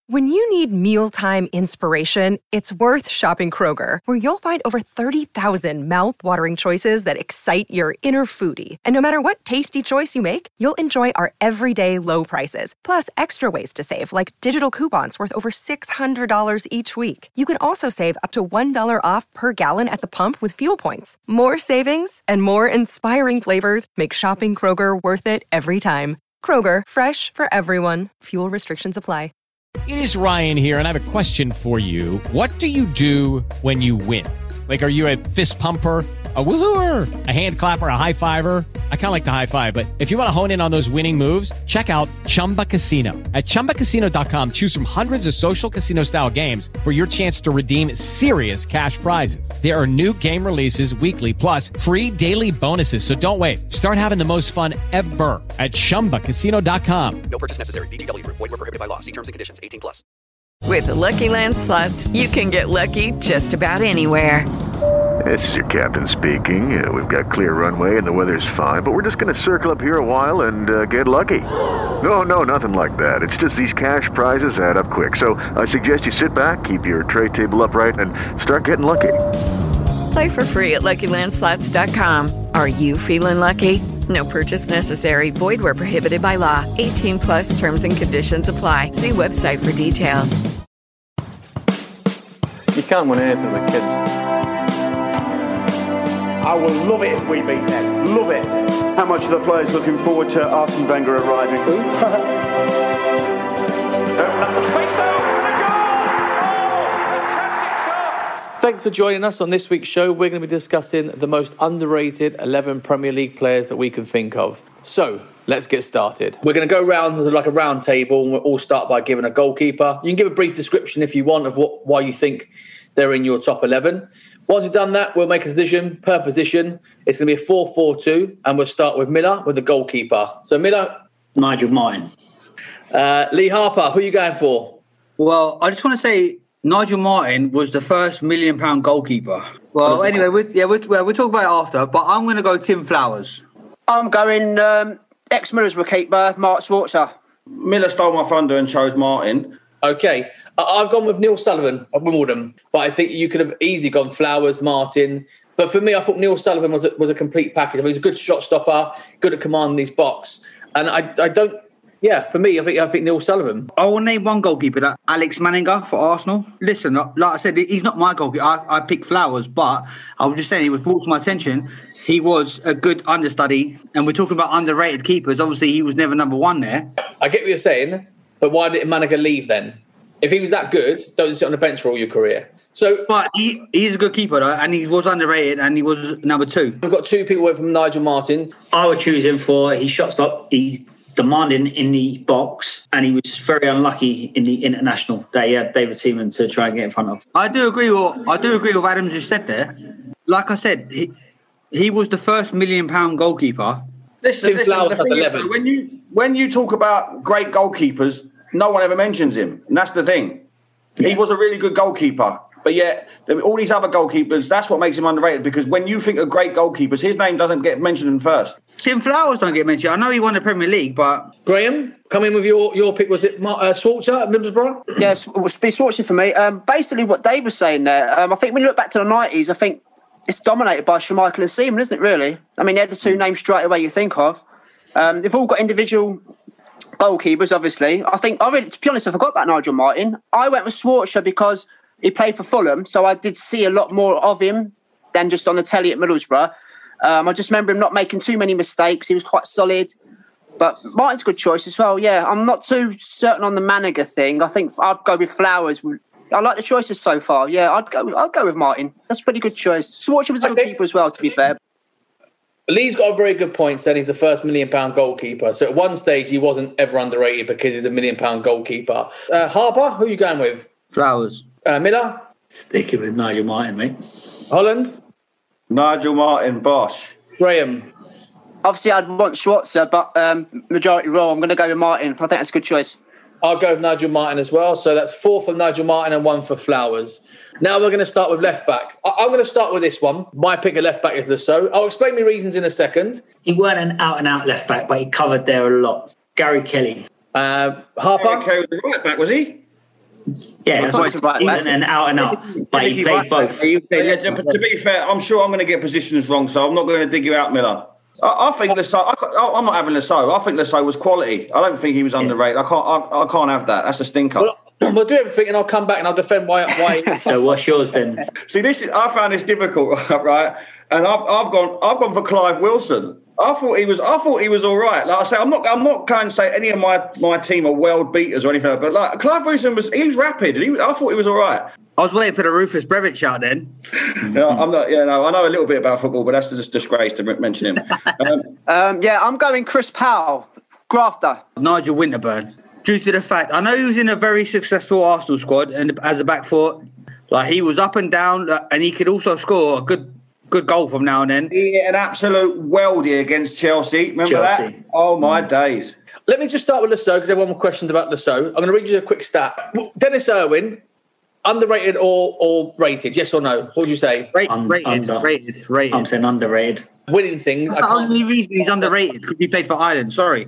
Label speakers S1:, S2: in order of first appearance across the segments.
S1: When you need mealtime inspiration, it's worth shopping Kroger, where you'll find over 30,000 mouth-watering choices that excite your inner foodie. And no matter what tasty choice you make, you'll enjoy our everyday low prices, plus extra ways to save, like digital coupons worth over $600 each week. You can also save up to $1 off per gallon at the pump with fuel points. More savings and more inspiring flavors make shopping Kroger worth it every time. Kroger, fresh for everyone. Fuel restrictions apply.
S2: It is Ryan here, and I have a question for you. What do you do when you win? Like, are you a fist pumper, a woohooer, a hand clapper, a high fiver? I kind of like the high five, but if you want to hone in on those winning moves, check out Chumba Casino. At ChumbaCasino.com, choose from hundreds of social casino-style games for your chance to redeem serious cash prizes. There are new game releases weekly, plus free daily bonuses. So don't wait. Start having the most fun ever at ChumbaCasino.com.
S3: No purchase necessary. VGW. Void where prohibited by law. See terms and conditions. 18+.
S4: With the Lucky Land Slots, you can get lucky just about anywhere.
S5: This is your captain speaking. We've got clear runway and the weather's fine, but we're just going to circle up here a while and get lucky. No, nothing like that. It's just these cash prizes add up quick. So I suggest you sit back, keep your tray table upright, and start getting lucky.
S4: Play for free at LuckyLandSlots.com. Are you feeling lucky? No purchase necessary. Void where prohibited by law. 18+ terms and conditions apply. See website for details.
S6: You can't win anything with kids.
S7: I will love it if we beat them. Love it.
S8: How much are the players looking forward to Arsene Wenger arriving?
S6: Thanks for joining us on this week's show. We're going to be discussing the most underrated 11 Premier League players that we can think of. So, let's get started. We're going to go around like a round table, and we'll all start by giving a goalkeeper. You can give a brief description if you want of why you think they're in your top 11. Once we've done that, we'll make a decision per position. It's going to be a 4-4-2, and we'll start with Miller with the goalkeeper. So, Miller.
S9: Nigel Martin.
S6: Lee Harper, who are you going for?
S10: Well, I just want to say Nigel Martin was the first £1 million goalkeeper. Well, anyway, we'll talk about it after, but I'm going to go Tim Flowers.
S11: I'm going ex-Middlesbrough keeper, Mark Schwarzer.
S7: Miller stole my thunder and chose Martin.
S6: Okay. I've gone with Neil Sullivan of Wimbledon, but I think you could have easily gone Flowers, Martin. But for me, I thought Neil Sullivan was a complete package. I mean, he's a good shot stopper, good at commanding his box. And I don't... Yeah, for me, I think Neil Sullivan.
S10: I will name one goalkeeper, Alex Manninger for Arsenal. Listen, like I said, he's not my goalkeeper. I picked Flowers, but I was just saying, he was brought to my attention. He was a good understudy, and we're talking about underrated keepers. Obviously, he was never number one there.
S6: I get what you're saying, but why did Manninger leave then? If he was that good, don't sit on the bench for all your career.
S10: But he's a good keeper, though, and he was underrated, and he was number two.
S6: We've got two people away from Nigel Martin.
S9: I would choose him for his shot stop. He's demanding in the box, and he was very unlucky in the international that he had David Seaman to try and get in front of.
S10: I do agree with Adam just said there. Like I said, he was the first £1 million goalkeeper.
S7: Listen, when you talk about great goalkeepers, no one ever mentions him, and that's the thing. Yeah. He was a really good goalkeeper, but yet all these other goalkeepers, that's what makes him underrated, because when you think of great goalkeepers, his name doesn't get mentioned first.
S10: Tim Flowers don't get mentioned. I know he won the Premier League, but...
S6: Graham, come in with your pick. Was it Schwarzer at Middlesbrough?
S11: Yes, it was Schwarzer for me. Basically, what Dave was saying there, I think when you look back to the 90s, I think it's dominated by Schmeichel and Seaman, isn't it, really? I mean, they're the two names straight away you think of. They've all got individual goalkeepers, obviously. I think, to be honest, I forgot about Nigel Martin. I went with Schwarzer because he played for Fulham, so I did see a lot more of him than just on the telly at Middlesbrough. I just remember him not making too many mistakes. He was quite solid. But Martin's a good choice as well. Yeah, I'm not too certain on the Manninger thing. I think I'd go with Flowers. I like the choices so far. Yeah, I'd go with Martin. That's a pretty good choice. Schwarzer was a good keeper as well, to be fair.
S6: Lee's got a very good point saying he's the first £1 million goalkeeper. So at one stage, he wasn't ever underrated because he's a £1 million goalkeeper. Harper, who are you going with?
S10: Flowers.
S6: Miller?
S9: Sticking with Nigel Martin, mate.
S6: Holland?
S7: Nigel Martin, Bosch.
S6: Graham?
S11: Obviously, I'd want Schwarzer, but majority role, I'm going to go with Martin. I think that's a good choice.
S6: I'll go with Nigel Martin as well. So that's 4 for Nigel Martin and 1 for Flowers. Now we're going to start with left back. I'm going to start with this one. My pick of left back is Lasso. I'll explain my reasons in a second.
S9: He weren't an out-and-out left back, but he covered there a lot. Gary Kelly.
S6: Harper?
S7: Gary Kelly was the right back, was he?
S9: Yeah, that's why he's an out and out. But he played both.
S7: To be fair, I'm sure I'm going to get positions wrong, so I'm not going to dig you out, Miller. I think Lasso. I'm not having Lasso. I think Lasso was quality. I don't think he was underrated. I can't have that. That's a stinker.
S6: Well, we'll do everything, and I'll come back and I'll defend why.
S9: So what's yours then?
S7: See, I found this difficult, right? And I've gone for Clive Wilson. I thought he was all right. Like I say, I'm not going to say any of my team are world beaters or anything like that, but like Clive Wilson was rapid. I thought he was all right.
S10: I was waiting for the Rufus Brevich shout then.
S7: No, I'm not. Yeah, no, I know a little bit about football, but that's just a disgrace to mention him.
S11: I'm going Chris Powell, grafter.
S10: Nigel Winterburn. Due to the fact, I know he was in a very successful Arsenal squad and as a back four, like he was up and down, and he could also score a good goal from now and then.
S7: He hit an absolute weldy against Chelsea. Remember that? Oh, my days.
S6: Let me just start with Lasso because everyone has questions about Lasso. I'm going to read you a quick stat. Dennis Irwin, underrated or rated? Yes or no? What would you say?
S10: Rated.
S9: I'm saying underrated.
S6: Winning things.
S10: The only reason he's underrated because he played for Ireland. Sorry.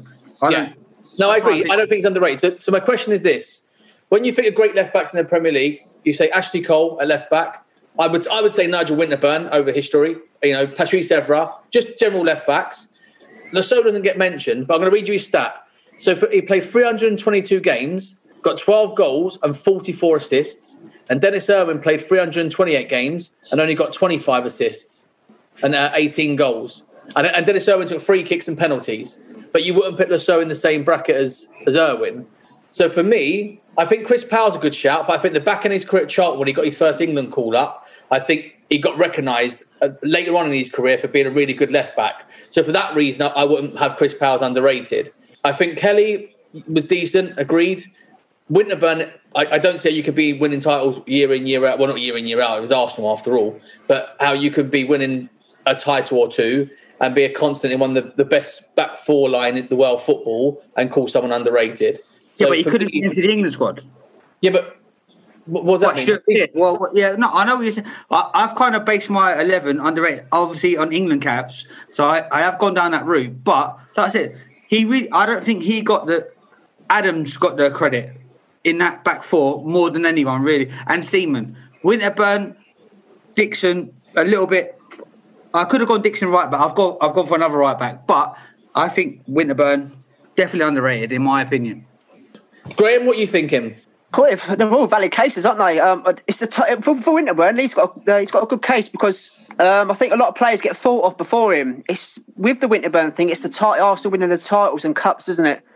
S6: No, I agree. I don't think he's underrated. So my question is this. When you think of great left-backs in the Premier League, you say Ashley Cole, a left-back. I would say Nigel Winterburn over history. Patrice Evra, just general left-backs. Lasso doesn't get mentioned, but I'm going to read you his stat. So he played 322 games, got 12 goals and 44 assists. And Dennis Irwin played 328 games and only got 25 assists and 18 goals. And Dennis Irwin took free kicks and penalties. But you wouldn't put Lasso in the same bracket as Irwin. So for me, I think Chris Powell's a good shout, but I think the back in his career chart when he got his first England call up, I think he got recognised later on in his career for being a really good left-back. So for that reason, I wouldn't have Chris Powell as underrated. I think Kelly was decent, agreed. Winterburn, I don't say you could be winning titles year in, year out. Well, not year in, year out. It was Arsenal after all. But how you could be winning a title or two and be a constant in one of the best back four line in the world football and call someone underrated.
S10: So but he couldn't get into the England squad.
S6: Yeah, but what does that mean?
S10: I know what you're saying. I've kind of based my 11 underrated, obviously, on England caps. So I have gone down that route. But like I said, I don't think Adams got the credit in that back four more than anyone, really. And Seaman. Winterburn, Dixon, a little bit. I could have gone Dixon right back. I've gone for another right back. But I think Winterburn, definitely underrated, in my opinion.
S6: Graham, what are you thinking?
S11: They're all valid cases, aren't they? It's for Winterburn. He's got a good case because I think a lot of players get thought of before him. It's with the Winterburn thing. It's the Arsenal winning the titles and cups, isn't it?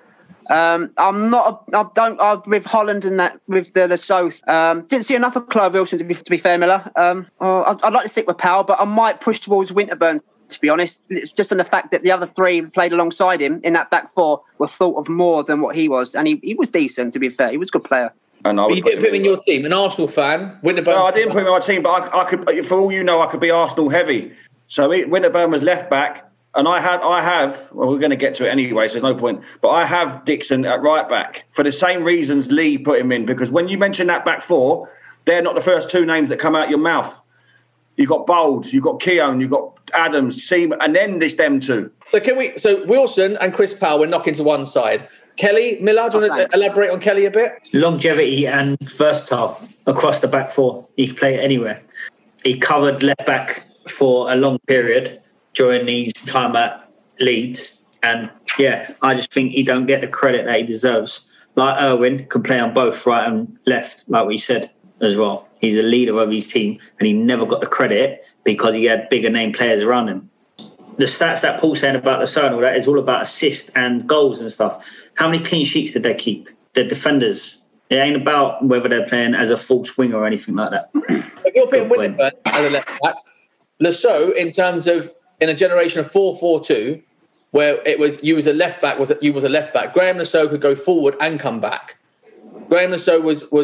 S11: I'm with Holland and that with the South. Didn't see enough of Clive Wilson to be fair, Miller. I'd like to stick with Powell, but I might push towards Winterburn. To be honest, it's just on the fact that the other three played alongside him in that back four were thought of more than what he was, and he was decent. To be fair, he was a good player.
S7: And
S6: you didn't put him in your team, an Arsenal fan. Winterburn.
S7: No, I didn't put him in my team, but I could. For all you know, I could be Arsenal heavy. So Winterburn was left back, and I have. Well, we're going to get to it anyway, so there's no point. But I have Dixon at right back for the same reasons Lee put him in, because when you mention that back four, they're not the first two names that come out your mouth. You've got Bowles, you've got Keown, you've got Adams, Seaman, and then there's them two.
S6: So Wilson and Chris Powell, we're knocking to one side. Kelly, Miller, do you want to elaborate on Kelly a bit?
S9: Longevity and versatile across the back four. He could play anywhere. He covered left back for a long period during his time at Leeds. And yeah, I just think he don't get the credit that he deserves. Like Irwin can play on both right and left, like we said as well. He's a leader of his team and he never got the credit because he had bigger name players around him. The stats that Paul's saying about the side, all that is all about assists and goals and stuff. How many clean sheets did they keep? The defenders. It ain't about whether they're playing as a false winger or anything like that.
S6: If you're putting Winterburn as a left back, Lasso, in terms of in a generation of 4-4-2, where it was you was a left back, you was a left back. Graham Lasso could go forward and come back. Graham Lasso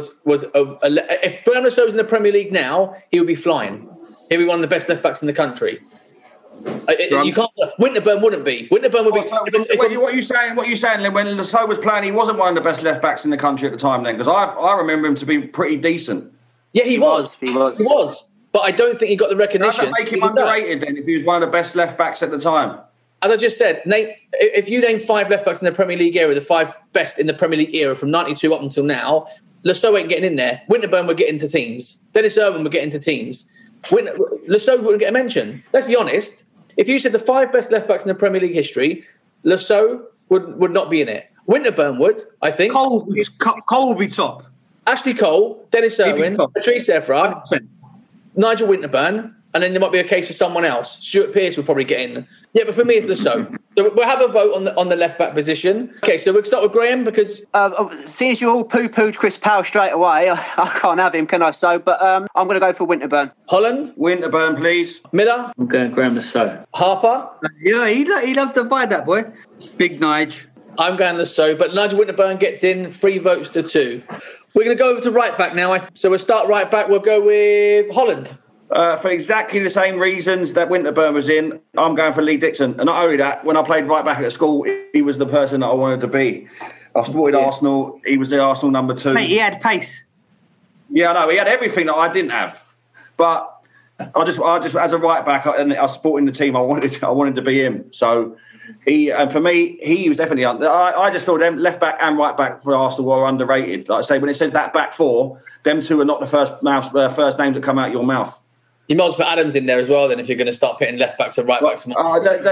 S6: if Graham Lasso was in the Premier League now, he would be flying. He'd be one of the best left backs in the country. You can't. Winterburn wouldn't be. Winterburn would be.
S7: What are you saying? What are you saying? Then when Lasso was playing, he wasn't one of the best left backs in the country at the time. Then, because I remember him to be pretty decent.
S6: Yeah, he was. But I don't think he got the recognition.
S7: Does that make him underrated then? If he was one of the best left backs at the time.
S6: As I just said, if you name 5 left backs in the Premier League era, the 5 best in the Premier League era from '92 up until now, Lasseau ain't getting in there. Winterburn would get into teams. Dennis Irwin would get into teams. Lasseau wouldn't get a mention. Let's be honest. If you said the 5 best left-backs in the Premier League history, Lasseau would not be in it. Winterburn would, I think.
S10: Cole would be top.
S6: Ashley Cole, Dennis Irwin, Patrice Evra, 100%. Nigel Winterburn, and then there might be a case for someone else. Stuart Pearce would probably get in. Yeah, but for me, it's Lasseau. So we'll have a vote on the left-back position. Okay, so we'll start with Graham because...
S11: seeing as you all poo-pooed Chris Powell straight away, I can't have him, can I? So, but I'm going to go for Winterburn.
S6: Holland?
S7: Winterburn, please.
S6: Miller?
S9: I'm going Graham Lasseau.
S6: Harper?
S10: Yeah, he loves to fight that boy. Big Nige.
S6: I'm going Lasseau, but Nigel Winterburn gets in 3 votes to 2. We're going to go over to right-back now. So we'll start right-back. We'll go with Holland.
S7: For exactly the same reasons that Winterburn was in, I'm going for Lee Dixon. And not only that, when I played right back at school, he was the person that I wanted to be. I supported Arsenal. He was the Arsenal number 2.
S10: Mate, he had pace.
S7: Yeah, I know. He had everything that I didn't have. But I just as a right back, and I was supporting the team, I wanted to be him. So for me, he was definitely under. I just feel them left back and right back for Arsenal were underrated. Like I say, when it says that back 4, them 2 are not the first names that come out of your mouth.
S6: You might as well put Adams in there as well, then, if you're going to start putting left backs and right backs.
S10: Can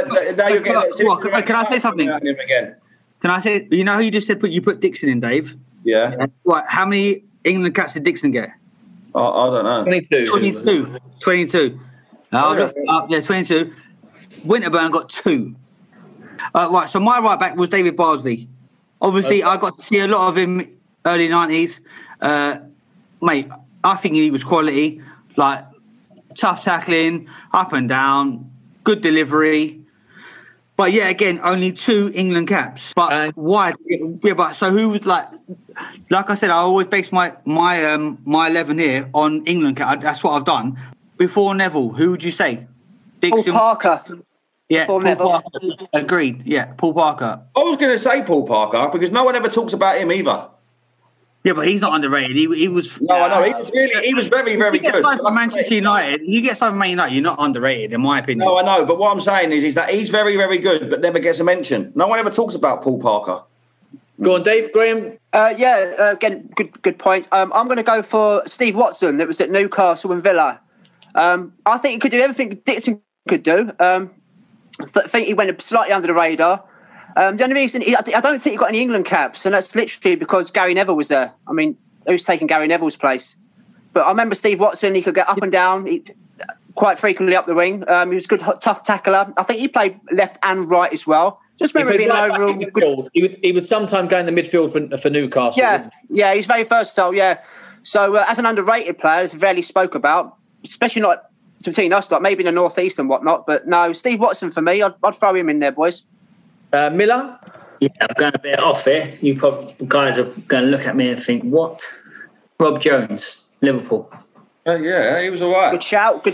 S10: I say something?
S7: Again.
S10: Can I say, you know how you just said you put Dixon in, Dave?
S7: Yeah.
S10: Right, how many England caps did Dixon get?
S7: I don't know.
S10: 22. Yeah, 22. Winterburn got 2. Right, so my right back was David Bardsley. Obviously, I got to see a lot of him early 90s. Mate, I think he was quality. Like, tough tackling, up and down, good delivery. But yeah, again, only 2 England caps. But why? Yeah, but so who was like I said, I always base my 11 here on England cap. That's what I've done. Before Neville, who would you say?
S11: Dixon? Paul Parker.
S10: Yeah, Paul Neville. Parker. Agreed. Yeah, Paul Parker.
S7: I was going to say Paul Parker because no one ever talks about him either.
S10: Yeah, but he's not underrated. He was.
S7: No, I know. He was very, very good.
S10: From Manchester United, you get something Man United, you're not underrated, in my opinion.
S7: No, I know. But what I'm saying is that he's very, very good, but never gets a mention. No one ever talks about Paul Parker.
S6: Go on, Dave. Graham.
S11: Again, good point. I'm going to go for Steve Watson. That was at Newcastle and Villa. I think he could do everything Dixon could do. I think he went slightly under the radar. The only reason I don't think he got any England caps, and that's literally because Gary Neville was there. I mean, who's taking Gary Neville's place? But I remember Steve Watson. He could get up and down, quite frequently up the wing. He was a good, tough tackler. I think he played left and right as well. Just remember being overall good.
S6: He would sometimes go in the midfield for Newcastle.
S11: Yeah, he's very versatile. Yeah, so as an underrated player, it's rarely spoke about, especially not between us, like maybe in the North East and whatnot. But no, Steve Watson for me. I'd throw him in there, boys.
S6: Miller?
S9: Yeah, I'm going a bit off it. You guys are going to look at me and think, what? Rob Jones, Liverpool.
S7: Yeah, he was all right.
S11: Good shout.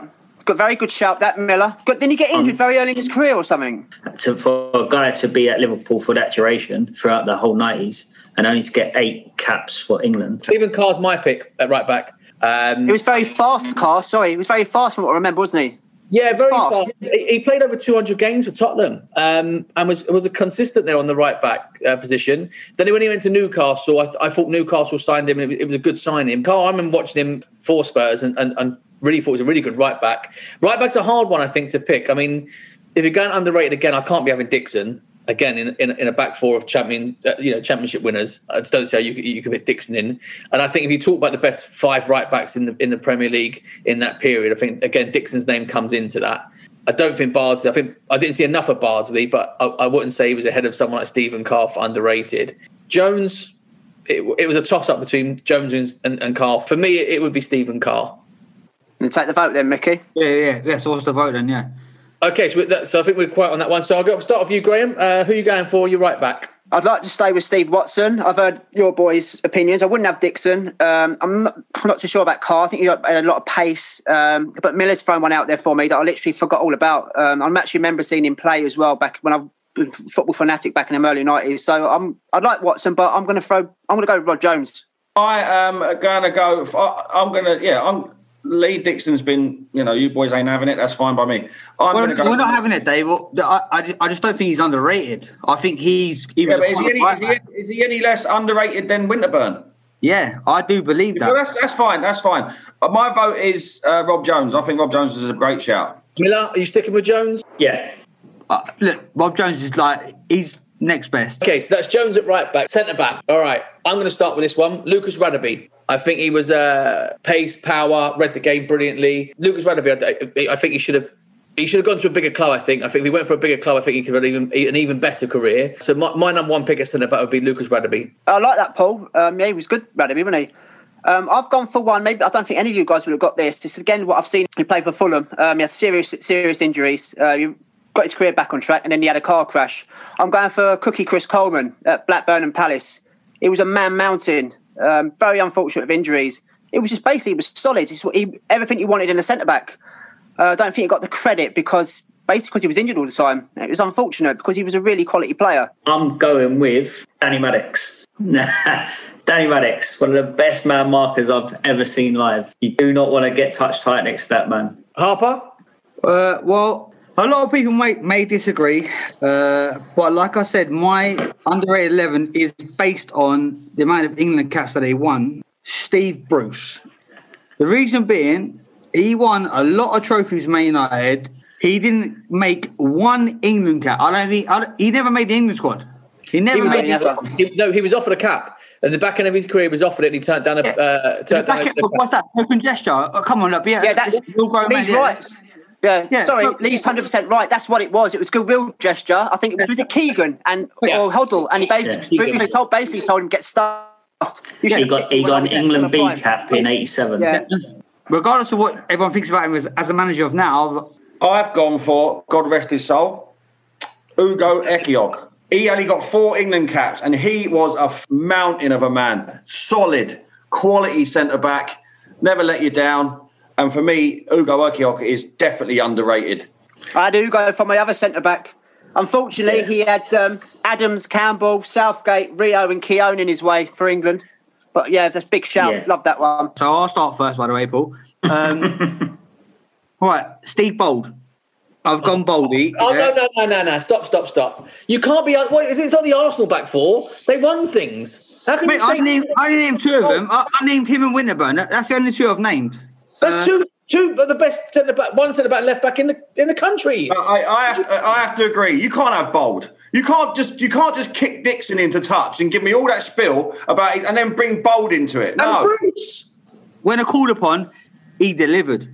S11: Very good shout, that Miller. Didn't he get injured very early in his career or something?
S9: For a guy to be at Liverpool for that duration throughout the whole 90s and only to get 8 caps for England.
S6: Stephen Carr's my pick at right back.
S11: He was very fast, Carr. Sorry, he was very fast from what I remember, wasn't he?
S6: Yeah, very fast. He played over 200 games for Tottenham and was a consistent there on the right back position. Then when he went to Newcastle, I thought Newcastle signed him. It was a good signing. Carl, I remember watching him for Spurs and really thought he was a really good right back. Right back's a hard one, I think, to pick. I mean, if you're going underrated again, I can't be having Dixon again in a back 4 of championship winners. I just don't see how you can put Dixon in. And I think if you talk about the best 5 right backs in the Premier League in that period, I think again Dixon's name comes into that. I don't think Bardsley. I think I didn't see enough of Bardsley, but I wouldn't say he was ahead of someone like Stephen Carr for underrated. Jones, it was a toss up between Jones and Carr. For me, it would be Stephen Carr.
S11: And take the vote then, Mickey.
S10: Yeah. So what's the vote then? Yeah.
S6: Okay, so I think we're quite on that one. So I'll start with you, Graham. Who are you going for? You're right back.
S11: I'd like to stay with Steve Watson. I've heard your boys' opinions. I wouldn't have Dixon. I'm not too sure about Carr. I think he had a lot of pace. But Miller's thrown one out there for me that I literally forgot all about. I actually remember seeing him play as well back when I was a football fanatic back in the early 90s. So I'd like Watson, but I'm going to go with Rod Jones.
S7: I am going to go. Lee Dixon's been, you boys ain't having it. That's fine by me.
S10: We're not having it, Dave. I just don't think he's underrated. I think he's...
S7: Is he any less underrated than Winterburn?
S10: Yeah, I do believe that.
S7: So that's fine. That's fine. My vote is Rob Jones. I think Rob Jones is a great shout.
S6: Miller, are you sticking with Jones?
S9: Yeah.
S10: Look, Rob Jones is he's next best.
S6: Okay, so that's Jones at right back, centre back. All right, I'm going to start with this one. Lucas Radebe. I think he was pace, power, read the game brilliantly. Lucas Radebe, I think he should have gone to a bigger club. I think if he went for a bigger club, I think he could have an even better career. So my number one pick at centre back would be Lucas Radebe.
S11: I like that, Paul. Yeah, he was good, Radebe, wasn't he? I've gone for one. Maybe I don't think any of you guys would have got this. This is again what I've seen. He played for Fulham. He had serious injuries. He got his career back on track, and then he had a car crash. I'm going for Cookie Chris Coleman at Blackburn and Palace. He was a man mountain. Very unfortunate with injuries. It was just basically, it was solid. It's everything you wanted in a centre back. I don't think he got the credit because he was injured all the time. It was unfortunate because he was a really quality player.
S9: I'm going with Danny Maddox. Danny Maddox, one of the best man markers I've ever seen live. You do not want to get touch tight next to that man.
S6: Harper?
S10: Well, a lot of people may disagree, but like I said, my underrated 11 is based on the amount of England caps that he won. Steve Bruce. The reason being, he won a lot of trophies for Man United. He didn't make one England cap. He never made the England squad. He
S6: was offered a cap. At the back end of his career, he was offered it, and he turned down
S10: what's that? Token gesture? Oh, come on, look.
S11: Lee's right. Yeah, sorry, Lee's 100% right. That's what it was. It was goodwill gesture. I think it was Keegan or Hoddle, and he basically told him get stuffed.
S9: He got an England B cap in '87.
S11: Yeah.
S10: Regardless of what everyone thinks about him as a manager of now,
S7: I've gone for, God rest his soul, Ugo Ehiogu. He only got 4 England caps, and he was a mountain of a man. Solid, quality centre-back, never let you down. And for me, Ugo Ehiogu is definitely underrated.
S11: I do go for my other centre-back. Unfortunately, he had Adams, Campbell, Southgate, Rio and Keown in his way for England. But yeah, that's a big shout. Yeah. Love that one.
S10: So I'll start first, by the way, Paul. Right, Steve Bold. I've gone Boldy.
S6: Oh, yeah. No. Stop. You can't be... It's not the Arsenal back four. They won things. How can
S10: I named 2 of them. I named him and Winterburn. That's the only 2 I've named.
S6: That's two of the best centre-back, one centre-back left back in the country.
S7: I have to agree. You can't have Bold. You can't just kick Dixon into touch and give me all that spill about it and then bring Bold into it. No.
S6: And Bruce.
S10: When called upon, he delivered.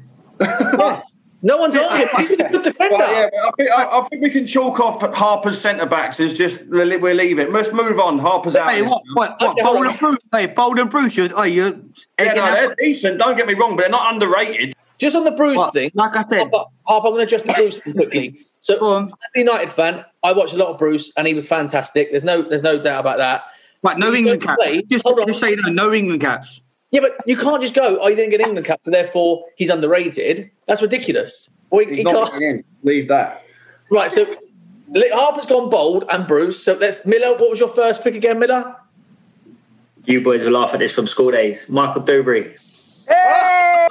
S6: No one's on him. He's a good defender.
S7: I think we can chalk off Harper's centre-backs as just we'll leave it. Let's move on. Harper's out.
S10: What? Bold and Bruce? Hey, Bold and Bruce.
S7: They're decent. Don't get me wrong, but they're not underrated.
S6: Just on the Bruce thing.
S10: Like I said.
S6: Harper, I'm going to adjust the Bruce thing quickly. So, as a United fan, I watched a lot of Bruce, and he was fantastic. There's no doubt about that.
S10: Right, no England caps. Just say no England caps.
S6: Yeah, but you can't just go, he didn't get England cap, so therefore he's underrated. That's ridiculous.
S7: He can't leave that.
S6: Right, so Harper's gone Bold and Bruce. So Miller, what was your first pick again, Miller?
S9: You boys will laugh at this from school days. Michael Dewberry.
S11: Hey!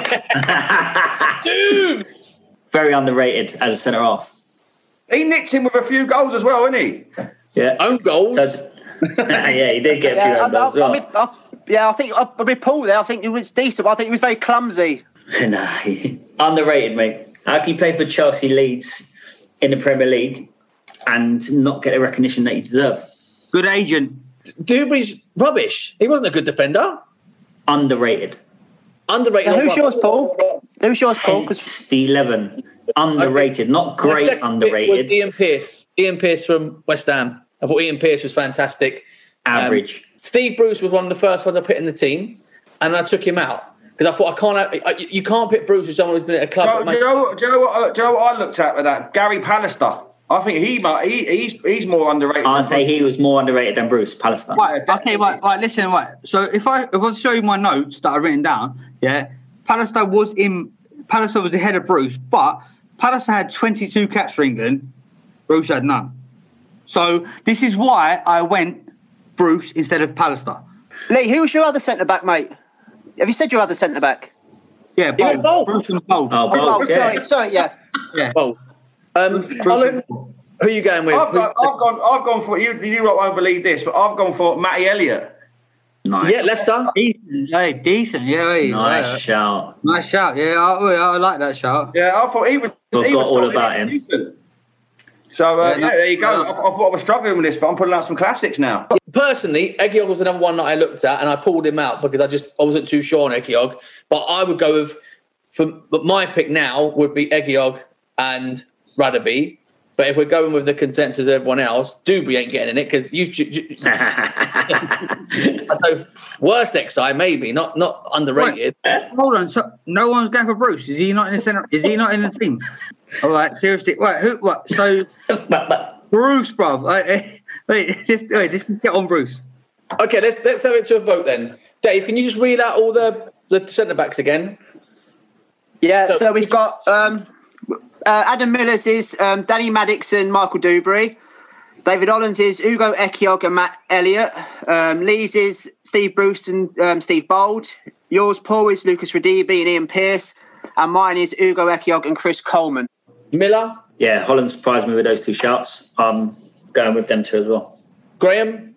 S9: Very underrated as a centre-half.
S7: He nicked him with a few goals as well, didn't he?
S9: Yeah.
S6: Own goals?
S9: Yeah, he did get a few own goals as well.
S11: I think I'm with Paul there. I think it was decent, but I think he was very clumsy.
S9: Nah, underrated, mate. How can you play for Chelsea, Leeds in the Premier League and not get the recognition that you deserve?
S10: Good agent.
S6: Dewberry's rubbish. He wasn't a good defender.
S9: Underrated.
S11: Who's yours, Paul?
S9: Hence the 11. Underrated, not great. Underrated.
S6: Was Ian Pearce. Ian Pearce from West Ham. I thought Ian Pearce was fantastic.
S9: Average.
S6: Steve Bruce was one of the first ones I put in the team, and I took him out because I thought you can't pick Bruce with someone who's been at a club.
S7: Do you know what I looked at with that? Gary Pallister. I think he's more underrated.
S9: I'd say he was more underrated than Bruce Pallister.
S10: Right. Okay. Right. Listen. Right. So if I show you my notes that I've written down, yeah, Pallister was ahead of Bruce, but Pallister had 22 caps for England. Bruce had none. So this is why I went Bruce instead of Pallister.
S11: Lee, who was your other centre-back, mate? Have you said your other centre-back?
S10: Yeah, Bold. Bruce and Bold.
S11: Bold. Sorry, yeah.
S6: Bold. Colin, who are you going with?
S7: I've gone for you lot won't believe this, but I've gone for Matty Elliott.
S9: Nice.
S6: Yeah, Leicester.
S10: Decent. Yeah,
S9: nice shout.
S10: Nice shout. Yeah, I like that shout.
S7: Yeah, I thought he was.
S9: Forgot all about him.
S7: Decent. So there you go. I thought I was struggling with this, but I'm putting out some classics now.
S6: Personally, Ekiog was another one that I looked at, and I pulled him out because I wasn't too sure on Ekiog. But I would go with, but my pick now would be Ekiog and Radaby. But if we're going with the consensus of everyone else, Dubry ain't getting in it because worst XI maybe, not underrated.
S10: Right. Hold on, so no one's going for Bruce. Is he not in the center? Is he not in the team? All right, seriously. Right, who? What? So Bruce, bruv. Wait, just get on Bruce.
S6: Okay, let's have it to a vote then. Dave, can you just read out all the centre backs again?
S11: Yeah. So we've got. Adam Miller's is Danny Maddox and Michael Dubry. David Holland's is Ugo Ekiog and Matt Elliott. Lee's is Steve Bruce and Steve Bold. Yours, Paul, is Lucas Radibi and Ian Pearce. And mine is Ugo Ekiog and Chris Coleman.
S6: Miller?
S9: Yeah, Holland surprised me with those two shouts. I'm going with them two as well.
S6: Graham?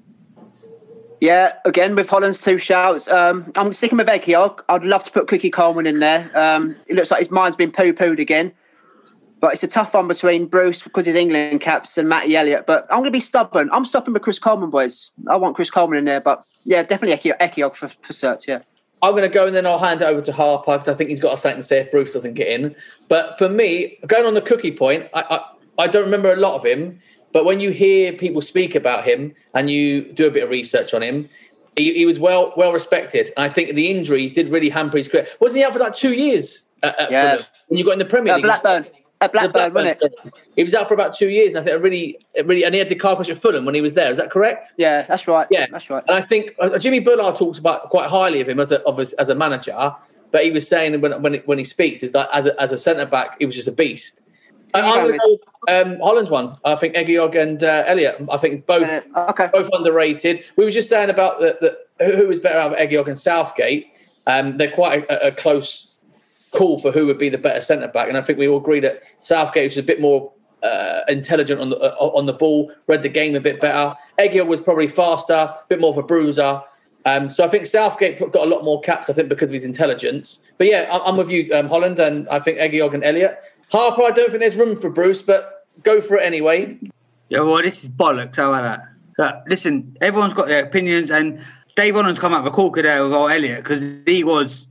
S11: Yeah, again, with Holland's two shouts. I'm sticking with Ekiog. I'd love to put Cookie Coleman in there. It looks like his mind's been poo-pooed again. But it's a tough one between Bruce, because he's England caps, and Matty Elliott. But I'm going to be stubborn. I'm stopping with Chris Coleman, boys. I want Chris Coleman in there. But, yeah, definitely Ekiog for certs, yeah.
S6: I'm going to go and then I'll hand it over to Harper because I think he's got something to say if Bruce doesn't get in. But for me, going on the Cookie point, I don't remember a lot of him. But when you hear people speak about him and you do a bit of research on him, he was well respected. And I think the injuries did really hamper his career. Wasn't he out for like 2 years at Fulham when you got in the Premier League?
S11: Blackburn. At Blackburn, wasn't it?
S6: He was out for about 2 years, and I think it really, and he had the car crash at Fulham when he was there. Is that correct?
S11: Yeah, that's right.
S6: Yeah,
S11: that's right.
S6: And I think Jimmy Bullard talks about quite highly of him as a manager, but he was saying when he speaks is that as a centre back, he was just a beast. I'm going to go Holland's one. I think Ekiog and Elliott. I think both underrated. We were just saying about who was better out of Ekiog and Southgate. They're quite a close call for who would be the better centre back, and I think we all agree that Southgate was a bit more intelligent on the ball, read the game a bit better. Ekiog was probably faster, a bit more of a bruiser. So I think Southgate got a lot more caps, I think, because of his intelligence. But yeah, I'm with you, Holland, and I think Ekiog and Elliott. Harper, I don't think there's room for Bruce, but go for it anyway.
S10: Yeah, well, this is bollocks. How about that? Listen, everyone's got their opinions, and Dave Holland's come out of a corker there with old Elliott because he was.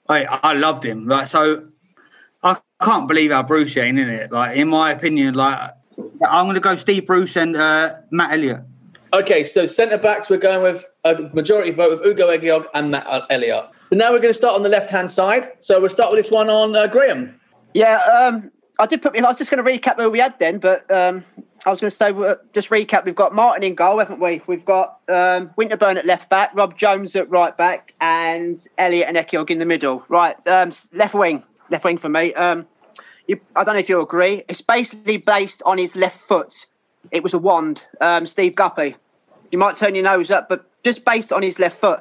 S10: I loved him. Like, so I can't believe how Bruce ain't in it. Like, in my opinion, like I'm going to go Steve Bruce and Matt Elliott.
S6: Okay, so centre backs, we're going with a majority vote with Ugo Ekiog and Matt Elliott. So now we're going to start on the left-hand side. So we'll start with this one on Graham.
S11: Yeah, I was just going to recap who we had then, but I was going to say, just recap. We've got Martin in goal, haven't we? We've got Winterburn at left back, Rob Jones at right back, and Elliott and Ekiog in the middle. Right, left wing for me. I don't know if you'll agree. It's basically based on his left foot. It was a wand, Steve Guppy. You might turn your nose up, but just based on his left foot.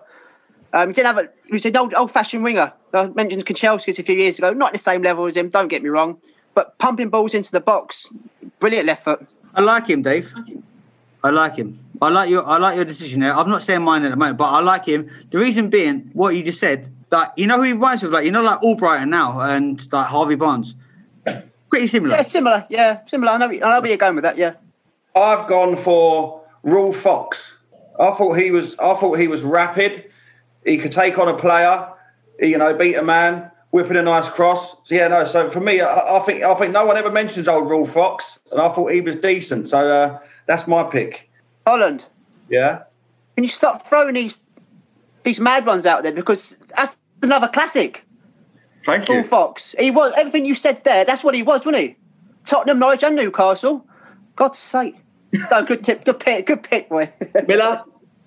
S11: He was an old-fashioned winger. I mentioned Kanchelskis a few years ago. Not the same level as him, don't get me wrong. But pumping balls into the box, brilliant left foot.
S10: I like him, Dave. I like him. I like your decision there. I'm not saying mine at the moment, but I like him. The reason being, what you just said, like, you know who he reminds me of? Like, you know, like Albrighton now and like Harvey Barnes. Pretty similar.
S11: Yeah, similar. I know where you're going with that. Yeah.
S7: I've gone for Rule Fox. I thought he was rapid. He could take on a player. Beat a man, whipping a nice cross. So for me, I think no one ever mentions old Rule Fox, and I thought he was decent. So that's my pick.
S11: Holland.
S7: Yeah.
S11: Can you stop throwing these mad ones out there, because that's another classic.
S7: Thank you.
S11: Rule Fox. He was everything you said there. That's what he was, wasn't he? Tottenham, Norwich, and Newcastle. God's sake. No, good tip. Good pick, boy.
S6: Miller.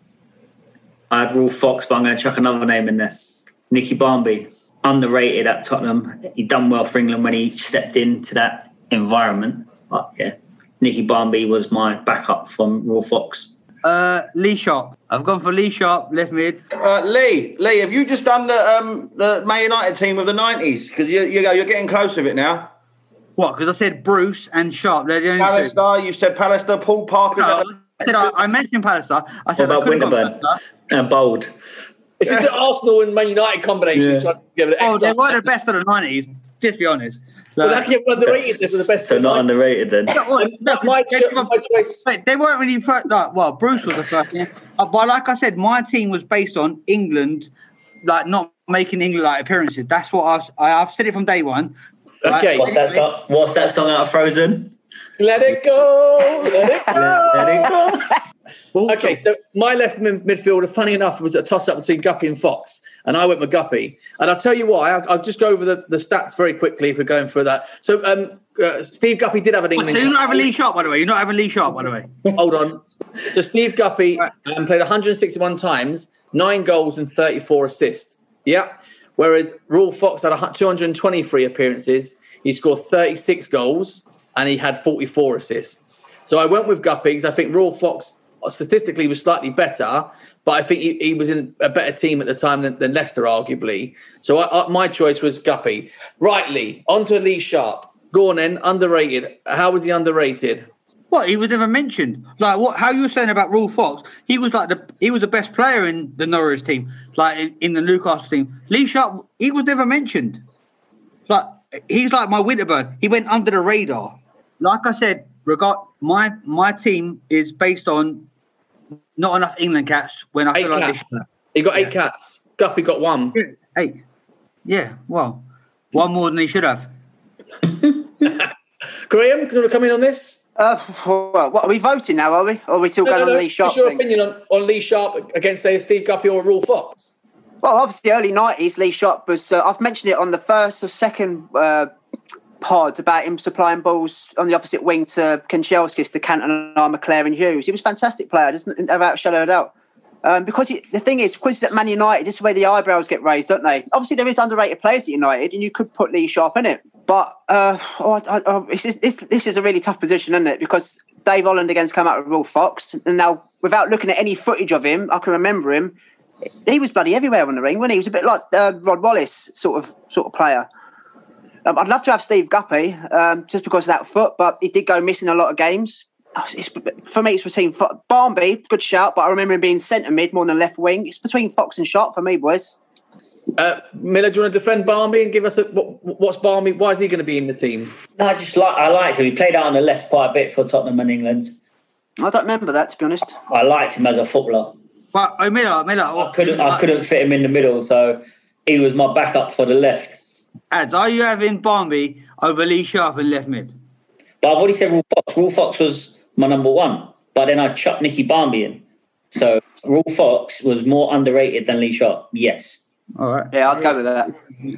S9: I had Rule Fox, but I'm going to chuck another name in there. Nicky Barmby, underrated at Tottenham. He done well for England when he stepped into that environment. But yeah, Nicky Barmby was my backup from Rule Fox.
S10: Lee Sharp. I've gone for Lee Sharp, left mid.
S7: Lee, have you just done the Man United team of the 90s? Because you're getting close with it now.
S10: What? Because I said Bruce and Sharp. They're the only
S7: Pallister, you said Pallister, Paul Parker.
S10: No, I mentioned Pallister. I said
S9: what about Winterburn? And bold.
S6: It's just the Arsenal and Man United combination.
S10: Yeah. They were the best of the 90s, just be honest.
S6: Well, that can underrated. This was the best.
S9: So not underrated then.
S6: My choice.
S10: They weren't really first. Well, Bruce was the first. Yeah. But like I said, my team was based on England, like not making England like appearances. That's what I've said it from day one.
S6: Okay.
S9: What's that song? What's that song out of Frozen?
S6: Let it go. Let it go. Let it go. Okay, so my left midfielder, funny enough, was a toss-up between Guppy and Fox, and I went with Guppy. And I'll tell you why. I'll just go over the stats very quickly if we're going through that. So Steve Guppy did have an England...
S10: So you're not having Lee Sharp, by the way? You're not having Lee Sharp, by the way?
S6: Hold on. So Steve Guppy played 161 times, 9 goals and 34 assists. Yeah. Whereas Raul Fox had 223 appearances. He scored 36 goals, and he had 44 assists. So I went with Guppy because I think Raul Fox... statistically was slightly better, but I think he was in a better team at the time than Leicester, arguably. So my choice was Guppy. Right, Lee. On to Lee Sharp. Go on then. Underrated. How was he underrated?
S10: What? He was never mentioned. Like what? How you were saying about Raul Fox? He was the best player in the Norwich team, like in the Newcastle team. Lee Sharp, he was never mentioned. Like he's like my Winterbird. He went under the radar. Like I said, my team is based on not enough England caps. When I feel like
S6: he got 8 caps. Guppy got 1.
S10: Yeah, 8. Yeah, well, 1 more than he should have.
S6: Graham, can you come in on this?
S11: Well, what are we voting now? Are we? Or are we still going on Lee Sharp?
S6: What's your opinion on Lee Sharp against Steve Guppy or Raul Fox?
S11: Well, obviously, early 90s, Lee Sharp was. I've mentioned it on the first or second pod about him supplying balls on the opposite wing to Kanchelskis, to Cantona, McLaren, Hughes. He was a fantastic player, without a shadow of a doubt. Because the thing is, because he's at Man United, this is where the eyebrows get raised, don't they? Obviously, there is underrated players at United, and you could put Lee Sharp in it. But this is a really tough position, isn't it? Because Dave Holland against come out with Raul Fox, and now without looking at any footage of him, I can remember him. He was bloody everywhere on the ring, wasn't he? He was a bit like Rod Wallace sort of player. I'd love to have Steve Guppy just because of that foot, but he did go missing a lot of games. For me, it's between Barmby, good shout, but I remember him being centre mid more than left wing. It's between Fox and Sharp for me, boys.
S6: Miller, do you want to defend Barmby and give us what's Barmby? Why is he going to be in the team?
S9: No, I liked him. He played out on the left quite a bit for Tottenham and England.
S11: I don't remember that, to be honest.
S9: I liked him as a footballer.
S10: But Miller,
S9: I couldn't fit him in the middle, so he was my backup for the left.
S10: Ads, are you having Barmby over Lee Sharp in left mid?
S9: But I've already said Raul Fox. Raul Fox was my number 1, but then I chucked Nicky Barmby in. So Raul Fox was more underrated than Lee Sharp. Yes.
S10: All right.
S11: Yeah, I'd go with that.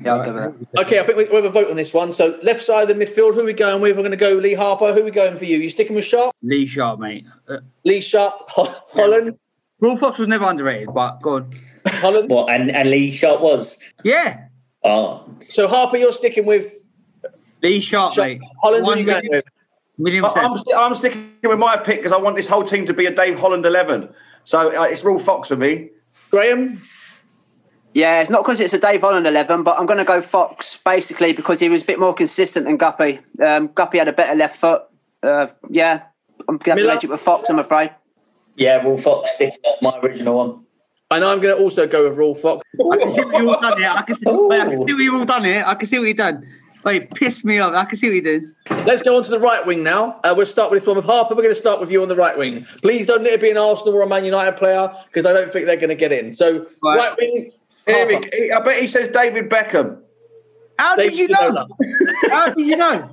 S6: Okay, I think we have a vote on this one. So left side of the midfield, who are we going with? We're going to go Lee Harper. Who are we going for you? You sticking with Sharp?
S10: Lee Sharp, mate.
S6: Lee Sharp, Holland.
S10: Raul Fox was never underrated, but go on.
S6: Holland.
S9: What? And Lee Sharp was?
S10: Yeah.
S9: Oh.
S6: So Harper, you're sticking with
S10: Lee Sharp, mate.
S6: Holland, who are you going with?
S7: I'm sticking with my pick because I want this whole team to be a Dave Holland 11. So it's Raul Fox for me.
S6: Graham?
S11: Yeah, it's not because it's a Dave Holland 11, but I'm going to go Fox, basically, because he was a bit more consistent than Guppy. Guppy had a better left foot. I'm going to have to make it with Fox, I'm afraid.
S9: Yeah, Raul Fox, my original one.
S6: And I'm going to also go with Raul Fox.
S10: I can see what you've all done here. I can see what you've all done here. I can see what you've done. Wait, pissed me off. I can see what you did.
S6: Let's go on to the right wing now. We'll start with this one with Harper. We're going to start with you on the right wing. Please don't let it be an Arsenal or a Man United player because I don't think they're going to get in. So, right wing.
S7: I bet he says David Beckham.
S10: How did you know? How did you know?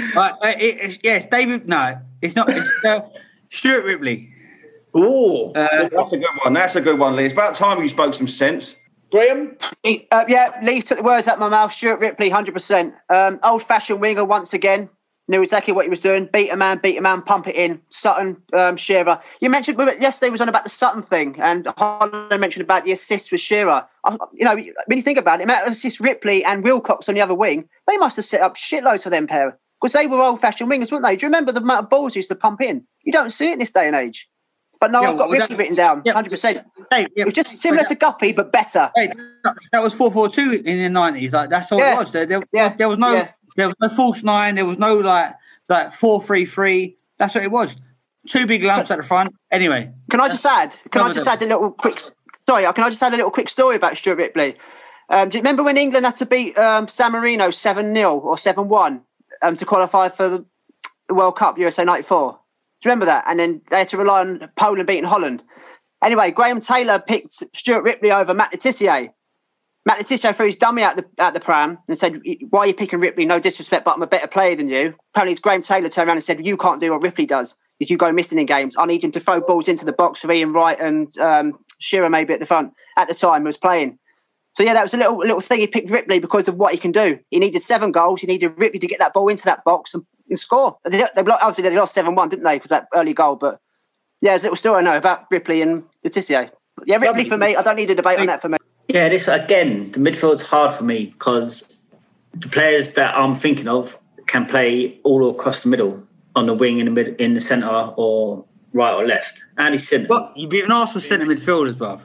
S10: Yes, David. No, it's not. It's Stuart Ripley.
S6: Ooh,
S7: that's a good one. That's a good one, Lee. It's about time you spoke some sense.
S6: Graham?
S11: Lee took the words out of my mouth. Stuart Ripley, 100%. Old-fashioned winger once again. Knew exactly what he was doing. Beat a man, pump it in. Sutton, Shearer. You mentioned yesterday was on about the Sutton thing, and Holland mentioned about the assists with Shearer. When you think about it, amount of assists Ripley and Wilcox on the other wing, they must have set up shitloads for them pair because they were old-fashioned wingers, weren't they? Do you remember the amount of balls they used to pump in? You don't see it in this day and age. But no, I've got Ripley written down, 100%. It was just similar to Guppy, but better.
S10: That was 4-4-2 in the 90s. Like that's all it was. There was no false nine. There was no like 4-3-3. That's what it was. 2 big lamps at the front. Anyway,
S11: can I just add a little quick Sorry, can I just add a little quick story about Stuart Ripley? Do you remember when England had to beat San Marino 7-0 or 7-1 to qualify for the World Cup USA 94? Do you remember that? And then they had to rely on Poland beating Holland. Anyway, Graham Taylor picked Stuart Ripley over Matt Le Tissier. Matt Le Tissier threw his dummy out the pram and said, "Why are you picking Ripley? No disrespect, but I'm a better player than you." Apparently, it's Graham Taylor turned around and said, "You can't do what Ripley does. If you go missing in games, I need him to throw balls into the box for Ian Wright and Shearer maybe at the front at the time who was playing." So yeah, that was a little thing. He picked Ripley because of what he can do. He needed 7 goals. He needed Ripley to get that ball into that box and score. Obviously, they lost 7-1, didn't they? Because that early goal. But yeah, there's a little story I know about Ripley and Le Tissier. Yeah, Ripley for me. I don't need a debate on that for me.
S9: Yeah, this again, the midfield's hard for me because the players that I'm thinking of can play all across the middle, on the wing, in the centre, or right or left. Andy Sinton.
S10: But you'd be an Arsenal centre midfielders, bruv.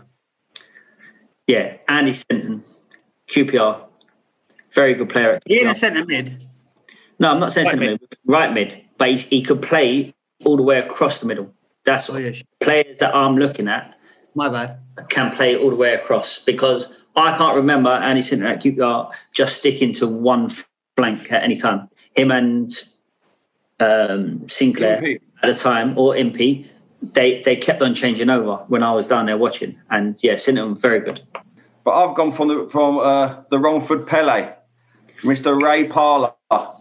S9: Yeah, Andy Sinton, QPR, very good player.
S10: He ain't a centre mid.
S9: No, I'm not saying centre mid, right mid, but he could play all the way across the middle. That's players that I'm looking at.
S10: My bad.
S9: Can play all the way across because I can't remember Andy Sinton at QPR just sticking to one flank at any time. Him and Sinclair MP. At the time, or MP, they kept on changing over when I was down there watching. And yeah, Sinton was very good.
S7: But I've gone from the Romford Pele, Mr. Ray Parlour.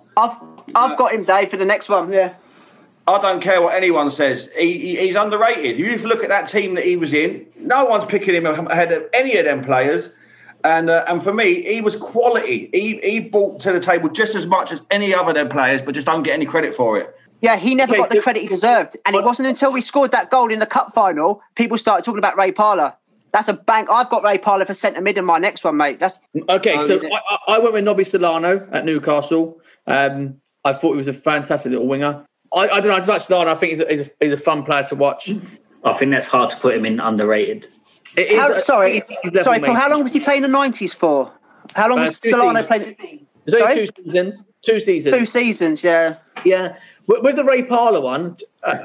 S11: I've got him, Dave, for the next one. Yeah.
S7: I don't care what anyone says. He's underrated. You look at that team that he was in. No one's picking him ahead of any of them players. And for me, he was quality. He brought to the table just as much as any other of them players, but just don't get any credit for it.
S11: Yeah, he never got the credit he deserved. And it wasn't until we scored that goal in the cup final, people started talking about Ray Parlour. That's a bank. I've got Ray Parlour for centre mid in my next one, mate.
S6: Okay, so I went with Nobby Solano at Newcastle. I thought he was a fantastic little winger. I don't know. I just like Solano. I think he's a fun player to watch.
S9: I think that's hard to put him in underrated.
S11: It is. Sorry, Paul. How long was he playing in the 90s for? How long was Solano playing?
S6: It was only 2 seasons. 2 seasons.
S11: 2 seasons. Yeah.
S6: Yeah. With the Ray Parlour one,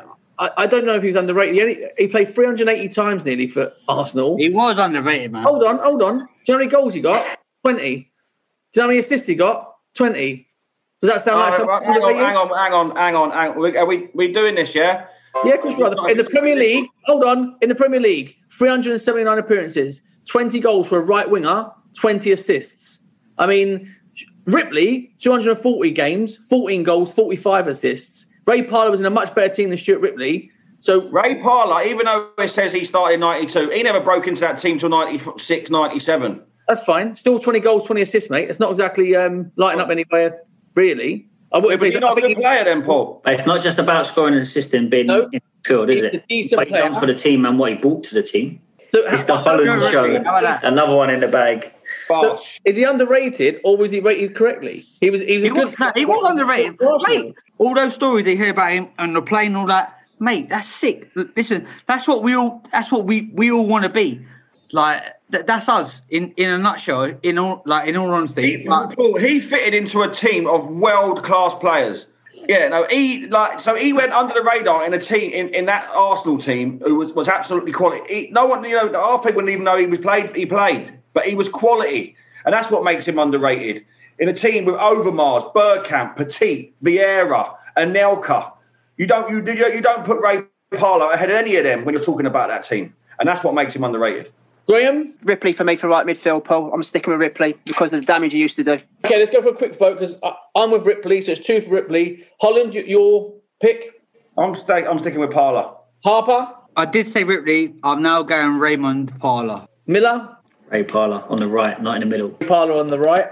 S6: I don't know if he was underrated. He played 380 times nearly for Arsenal.
S10: He was underrated, man.
S6: Hold on. Do you know how many goals he got? 20. Do you know how many assists he got? 20. Does that sound like something?
S7: Hang on. Are we doing this, yeah?
S6: Yeah, of course we are. In the Premier League, in the Premier League, 379 appearances, 20 goals for a right winger, 20 assists. I mean, Ripley, 240 games, 14 goals, 45 assists. Ray Parlour was in a much better team than Stuart Ripley. So
S7: Ray Parlour, even though it says he started in 92, he never broke into that team till 96, 97.
S6: That's fine. Still 20 goals, 20 assists, mate. It's not exactly lighting up anywhere, really. I wouldn't say
S7: he's not a good player then, Paul.
S9: It's not just about scoring and assisting, being in the field, is it?
S6: He's a decent player
S9: for the team and what he brought to the team.
S6: So
S9: it's the Holland show. Another one in the bag.
S6: So, is he underrated or was he rated correctly? He was
S10: underrated. Mate, all those stories they hear about him and the plane and all that, mate, that's sick. Listen, that's what we all want to be. Like that's us in a nutshell. In all honesty,
S7: he fitted into a team of world class players. Yeah, no, he went under the radar in a team in that Arsenal team who was absolutely quality. No one, half people wouldn't even know he played, but he was quality, and that's what makes him underrated. In a team with Overmars, Bergkamp, Petit, Vieira, Anelka, you don't put Ray Parlour ahead of any of them when you're talking about that team, and that's what makes him underrated.
S6: Graham?
S11: Ripley for me for right midfield, Paul. I'm sticking with Ripley because of the damage he used to do.
S6: Okay, let's go for a quick vote because I'm with Ripley, so it's 2 for Ripley. Holland, your pick?
S7: I'm sticking with Parlour.
S6: Harper?
S10: I did say Ripley. I'm now going Raymond Parlour.
S6: Miller?
S9: Ray Parlour on the right, not in the middle.
S6: Parlour on the right.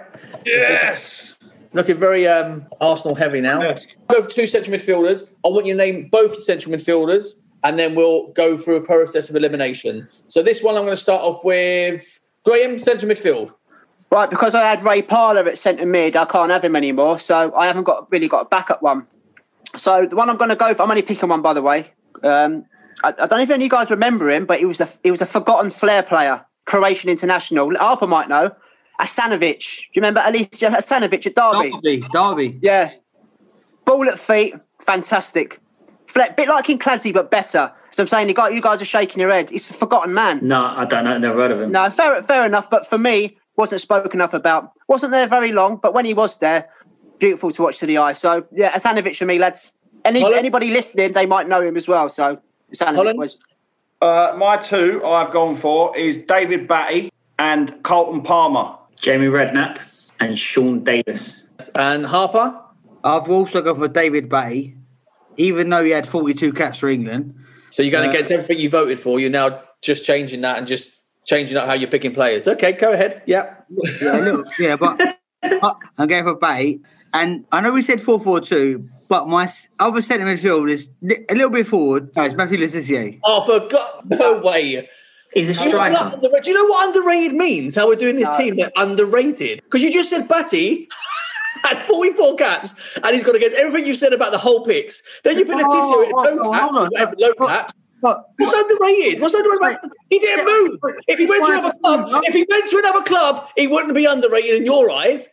S7: Yes!
S6: Looking very Arsenal heavy now. Yes. Go for 2 central midfielders. I want you to name both your central midfielders. And then we'll go through a process of elimination. So this one, I'm going to start off with Graham, centre midfield.
S11: Right, because I had Ray Parlour at centre mid, I can't have him anymore. So I haven't really got a backup one. So the one I'm going to go for, I'm only picking one, by the way. I don't know if any of you guys remember him, but he was a forgotten flair player, Croatian international. Harper might know. Asanovic. Do you remember Alicia Asanovic at Derby?
S10: Derby.
S11: Yeah. Ball at feet, fantastic. Bit like Kincladze, but better. So I'm saying you guys are shaking your head. He's a forgotten man.
S9: No, I don't know. Never heard of him.
S11: No, fair enough. But for me, wasn't spoken enough about. Wasn't there very long, but when he was there, beautiful to watch to the eye. So yeah, Asanovic for me, lads. Anybody listening, they might know him as well. So Asanovic was.
S7: My two I've gone for is David Batty and Carlton Palmer.
S9: Jamie Redknapp and Sean Davis.
S6: And Harper?
S10: I've also gone for David Batty, even though he had 42 caps for England.
S6: So you're going against everything you voted for. You're now just changing that and just changing up how you're picking players. Okay, go ahead. Yeah.
S10: But I'm going for Batty. And I know we said 4-4-2, but my other centre midfield is a little bit forward. No, it's Matthew Le Tissier.
S6: Oh, for God, no way.
S9: He's a striker.
S6: Do you know what underrated means? How we're doing this team? They're underrated. Because you just said Batty had 44 caps and he's gone against everything you said about the whole picks. Then you put Le Tissier low cap. What's underrated? What's underrated? He didn't move. If he went to another club, he wouldn't be underrated in your eyes.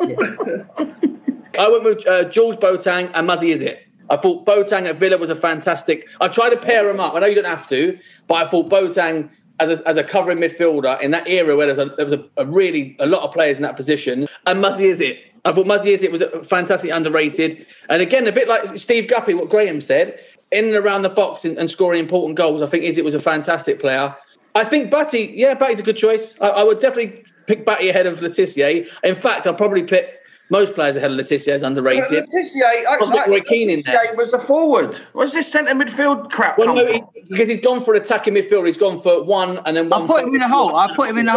S6: I went with Jules Boateng and Muzzy Izzet. I thought Boateng at Villa was a fantastic. I tried to pair him up. I know you don't have to, but I thought Boateng as a covering midfielder in that era where there was a lot of players in that position, and Muzzy Izzet. I thought Muzzy Izzet was fantastically underrated, and again a bit like Steve Guppy, what Graham said, in and around the box and scoring important goals. I think Izzet was a fantastic player. I think Batty's a good choice. I would definitely pick Batty ahead of Le Tissier. In fact, I'll probably pick most players ahead of Le Tissier as underrated.
S7: Le Tissier was a forward. What's this centre midfield crap?
S6: Well, no, because he's gone for an attacking midfield. He's gone for one and then one.
S10: I put him in the hole. I put him in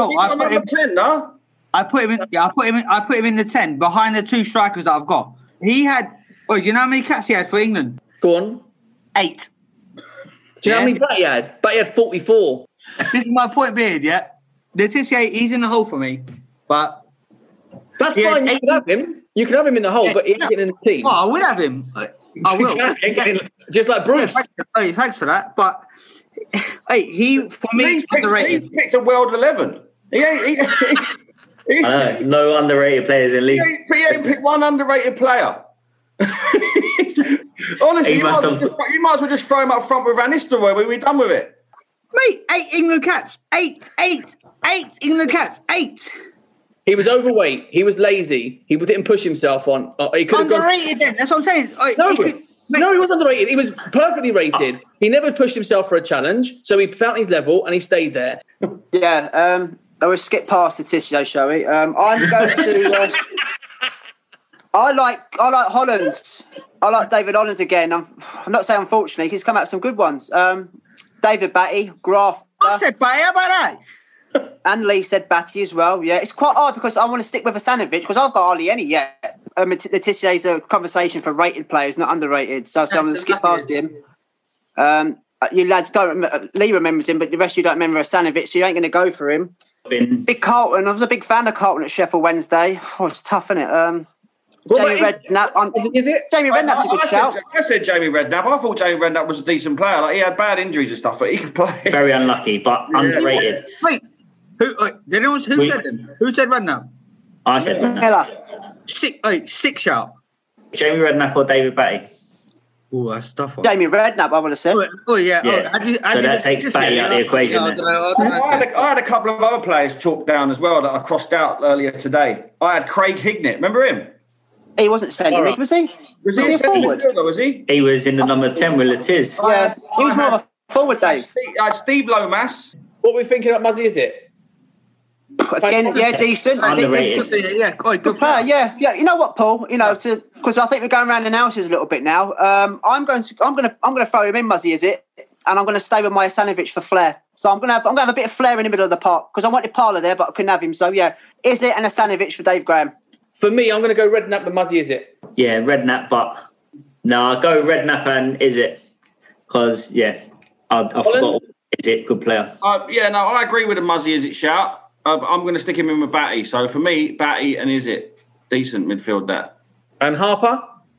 S10: the 10 behind the two strikers that I've got. He had. Oh, do you know how many caps he had for England?
S6: Go on.
S10: 8.
S6: Do you know how many Batty had? Batty had 44.
S10: This is my point being, yeah. Le Tissier, he's in the hole for me, but.
S6: That's fine. You can have him. You can have him in the hole, but he ain't getting in the team.
S10: Well, I will have him. I will.
S6: Just like Bruce.
S10: Thanks for that. But hey, he for me
S7: he picked a world 11. I
S9: know. No underrated players in least.
S7: He ain't picked one underrated player. Honestly, you might as well just throw him up front with Van Nistelrooy. We'd be done with it.
S10: Mate, 8 England caps. 8 England caps. 8.
S6: He was overweight. He was lazy. He didn't push himself on. He could
S10: underrated then. That's what I'm saying.
S6: No, he wasn't underrated. He was perfectly rated. He never pushed himself for a challenge, so he found his level and he stayed there.
S11: Yeah, I will skip past the Tissier, shall we? I'm going to. I like Hollands. I like David Hollands again. I'm not saying unfortunately, he's come out with some good ones. David Batty, Graf.
S10: I said Batty. How about that?
S11: And Lee said Batty as well. Yeah, it's quite hard because I want to stick with Asanovic because I've got hardly any yet. Le Tissier's a conversation for rated players, not underrated. So I'm going to skip past him. You lads Lee remembers him, but the rest of you don't remember Asanovic, so you ain't going to go for him. Big Carlton. I was a big fan of Carlton at Sheffield Wednesday. Oh, it's tough, isn't it? Jamie Redknapp.
S6: Is it?
S11: Jamie Redknapp's a good shout.
S7: I said Jamie Redknapp. I thought Jamie Redknapp was a decent player. Like, he had bad injuries and stuff, but he could play.
S9: Very unlucky, but underrated.
S10: Wait, who said him? Who said Redknapp?
S9: I said Redknapp.
S10: Six shout.
S9: Jamie Redknapp or David Batty?
S10: Oh, that's a tough one.
S11: Jamie Redknapp, I would have said.
S10: Oh, yeah.
S9: So that takes Batty out of the equation.
S7: I had a couple of other players chalked down as well that I crossed out earlier today. I had Craig Hignett. Remember him?
S11: He wasn't centre mid, was he?
S7: Was he a forward? Was he?
S9: He was in the number 10 with Latiz.
S11: Yeah, he was more of a forward, Dave.
S7: I had Steve Lomas.
S6: What are we thinking about Muzzy Izzet?
S11: Again, yeah, decent.
S9: Underrated.
S11: Good player. Yeah. You know what, Paul? Because I think we're going around the analysis a little bit now. I'm going to throw him in, Muzzy Izzet, and I'm going to stay with my Asanovic for flair. So I'm going to have a bit of flair in the middle of the park because I wanted Parlour there, but I couldn't have him. So yeah, Izzet and Asanovic for Dave Graham.
S6: For me, I'm going to go Redknapp and Muzzy Izzet.
S9: Yeah, Redknapp, but no, I'll go Redknapp and Izzet because I forgot Izzet, good player.
S7: I agree with the Muzzy Izzet shout. I'm going to stick him in with Batty. So for me, Batty and Izzet, decent midfield there.
S6: And Harper?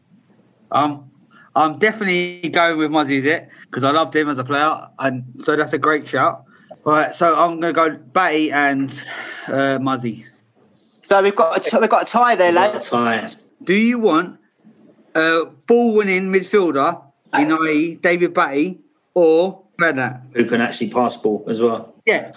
S10: I'm definitely going with Muzzy Izzet because I loved him as a player, and so that's a great shout. All right, so I'm going to go Batty and Muzzy.
S11: So we've got a tie there, lads.
S9: Tie.
S10: Do you want a ball-winning midfielder Inai, David Batty, or Redknapp,
S9: who can actually pass ball as well.
S10: But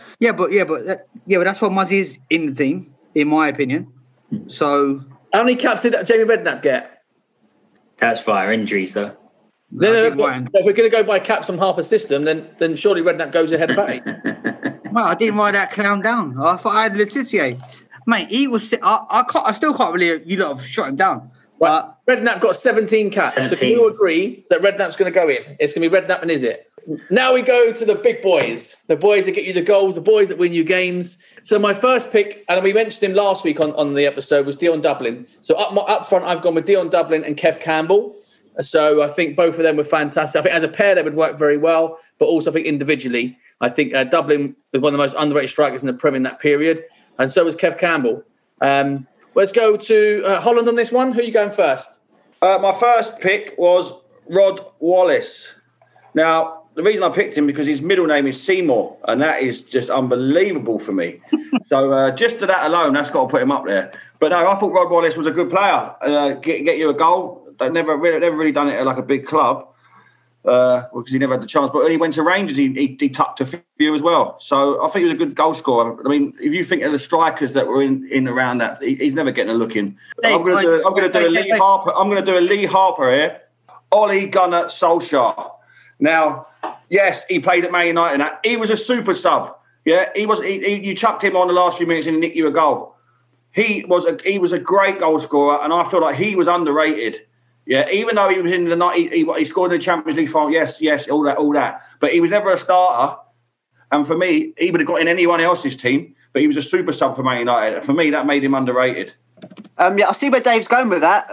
S10: that's what Muzzy is in the team, in my opinion. So,
S6: how many caps did Jamie Redknapp get?
S9: That's via injuries, though.
S6: No, if we're going to go by caps from Harper's system, then surely Redknapp goes ahead of Batty.
S10: Well, I didn't write that clown down. I thought I had Letitia. Mate, he was. I still can't believe you lot have shot him down.
S6: But Redknapp got 17 caps. 17. So can you agree that Redknapp's going to go in? It's going to be Redknapp and is it? Now we go to the big boys. The boys that get you the goals, the boys that win you games. So my first pick, and we mentioned him last week on the episode, was Dion Dublin. So up front, I've gone with Dion Dublin and Kev Campbell. So I think both of them were fantastic. I think as a pair, they would work very well. But also I think individually, I think Dublin was one of the most underrated strikers in the Prem in that period. And so was Kev Campbell. Let's go to Holland on this one. Who are you going first?
S7: My first pick was Rod Wallace. Now, the reason I picked him because his middle name is Seymour, and that is just unbelievable for me. So just to that alone, that's got to put him up there. But no, I thought Rod Wallace was a good player. Get you a goal. They've never really done it at like a big club because he never had the chance. But when he went to Rangers, he tucked a few as well. So I think he was a good goal scorer. I mean, if you think of the strikers that were in around that, he's never getting a look in. I'm going to do a Lee Harper. I'm going to do a Lee Harper here. Ole Gunnar Solskjaer. Now, yes, he played at Man United. Now, he was a super sub. Yeah, he was. You chucked him on the last few minutes and he nicked you a goal. He was a great goal scorer, and I feel like he was underrated. Yeah, even though he was in the night, he scored in the Champions League final. Yes, all that. But he was never a starter. And for me, he would have got in anyone else's team. But he was a super sub for Man United. For me, that made him underrated.
S11: I see where Dave's going with that.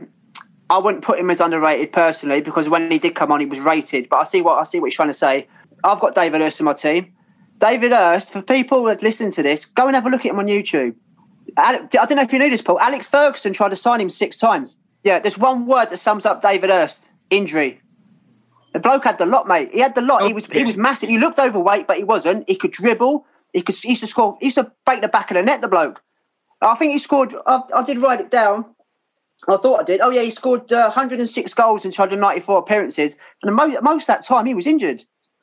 S11: I wouldn't put him as underrated personally because when he did come on, he was rated. But I see what he's trying to say. I've got David Hirst in my team. David Hirst, for people that's listening to this, go and have a look at him on YouTube. I don't know if you knew this, Paul. Alex Ferguson tried to sign him 6 times. Yeah, there's one word that sums up David Hirst: injury. The bloke had the lot, mate. He had the lot. He was massive. He looked overweight, but he wasn't. He could dribble. He used to score. He used to break the back of the net. The bloke. I think he scored. I did write it down. I thought I did. Oh yeah, he scored 106 goals in 294 appearances, and most of that time he was injured.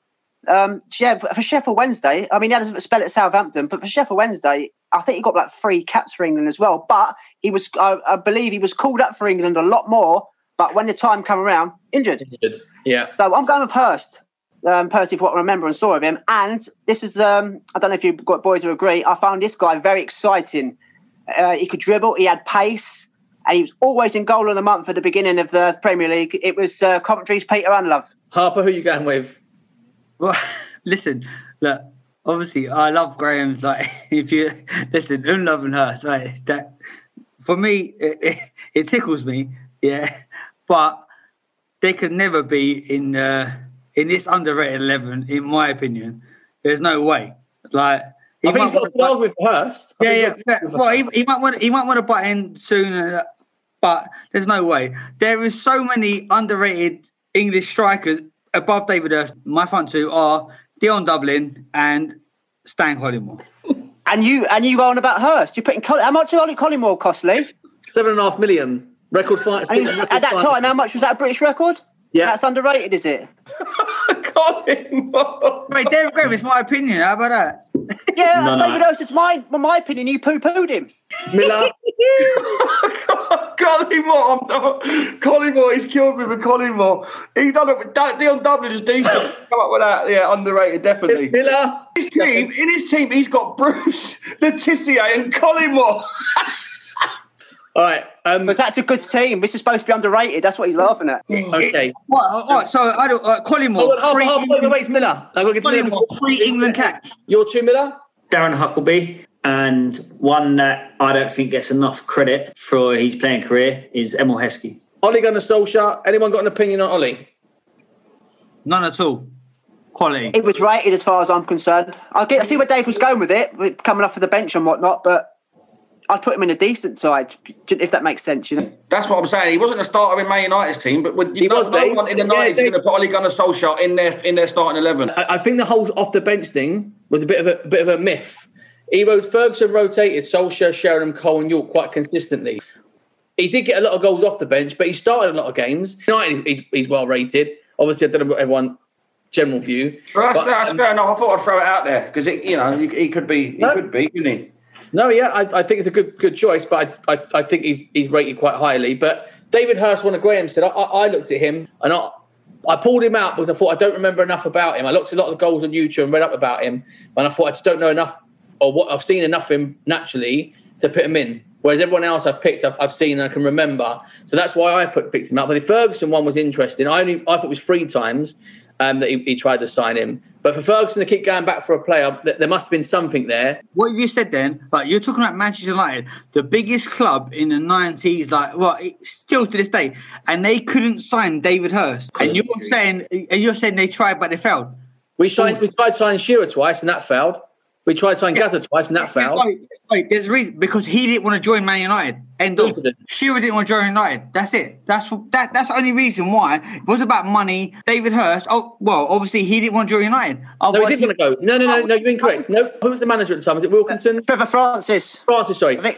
S11: For Sheffield Wednesday, I mean, he had a spell at Southampton, but for Sheffield Wednesday, I think he got like 3 caps for England as well. But he was, I believe, he was called up for England a lot more. But when the time came around, injured.
S6: Yeah.
S11: So I'm going with Hirst, personally, for what I remember and saw of him. And this is, I don't know if you've got boys who agree. I found this guy very exciting. He could dribble. He had pace. And he was always in goal of the month at the beginning of the Premier League. It was Coventry's Peter Unlove.
S6: Harper, who are you going with?
S10: Well, listen, look, obviously, I love Graham's. Like, if you listen, Unlove and Hirst, like that for me, it tickles me, yeah. But they could never be in this underrated 11, in my opinion. There's no way. Like,
S6: I think he's got a dog with Hirst.
S10: Yeah. Well, he might want to butt in soon, but there's no way. There is so many underrated English strikers above David Hirst. My front two are Dion Dublin and Stan Collymore.
S11: And you go on about Hirst. You're putting how much did Ollie Collymore cost, Lee?
S6: $7.5 million. Record fight.
S11: At that time, how much was that a British record?
S6: Yeah.
S11: That's underrated, is it?
S6: Collymore.
S10: Wait, David Graham, it's my opinion. How about that?
S11: Yeah, David Hirst, it's my opinion. You poo-pooed him.
S6: Miller.
S7: Collymore, he's killed me with Collymore. He done it with Dion Dublin is decent. Come up with that, yeah, underrated, definitely.
S6: Miller.
S7: In his team, he's got Bruce, Letitia, and Collymore.
S6: All right,
S11: but that's a good team. This is supposed to be underrated. That's what he's laughing at.
S6: Okay.
S10: All right, so I don't. Collymore.
S6: Wait, Miller.
S10: Collymore, 3 England caps.
S6: Your 2, Miller.
S9: Darren Huckleby, and one that I don't think gets enough credit for his playing career is Emil Heskey.
S6: Ole Gunnar Solskjaer. Anyone got an opinion on Ollie?
S10: None at all. Quality.
S11: It was rated as far as I'm concerned. I see where Dave was going with it, coming off of the bench and whatnot, but I'd put him in a decent side, if that makes sense, you know.
S7: That's what I'm saying. He wasn't a starter in Man United's team, but no one in the 90s is going to put Ole Gunnar Solskjaer in their starting 11.
S6: I think the whole off the bench thing was a bit of a myth. Ferguson rotated Solskjaer, Sheringham, Cole, and York quite consistently. He did get a lot of goals off the bench, but he started a lot of games. United, he's well rated. Obviously, I don't know what everyone general view.
S7: Well, that's fair enough. I thought I'd throw it out there because he could be, couldn't he?
S6: No, yeah, I think it's a good choice, but I think he's rated quite highly. But David Hirst, one of Graham said, I looked at him and I pulled him out because I thought I don't remember enough about him. I looked at a lot of the goals on YouTube and read up about him, and I thought I just don't know enough, or what I've seen enough of him naturally to put him in. Whereas everyone else I've picked, I've seen and I can remember. So that's why I picked him up. But the Ferguson one was interesting. I thought it was 3 times that he tried to sign him. But for Ferguson to keep going back for a player, there must have been something there.
S10: What you said then, but you're talking about Manchester United, the biggest club in the 90s, still to this day, and they couldn't sign David Hirst. And you're saying they tried, but they failed.
S6: We tried signing Shearer twice, and that failed. We tried signing Gazza twice, and that failed.
S10: Wait, there's a reason, because he didn't want to join Man United. End of. Shearer didn't want to join United. That's it. That's the only reason why. It was about money. David Hirst. Oh, well, obviously he didn't want to join United.
S6: No, he didn't want to go. No, you're incorrect. No, who was the manager at the time? Was it Wilkinson?
S11: Trevor Francis.
S6: Francis blocked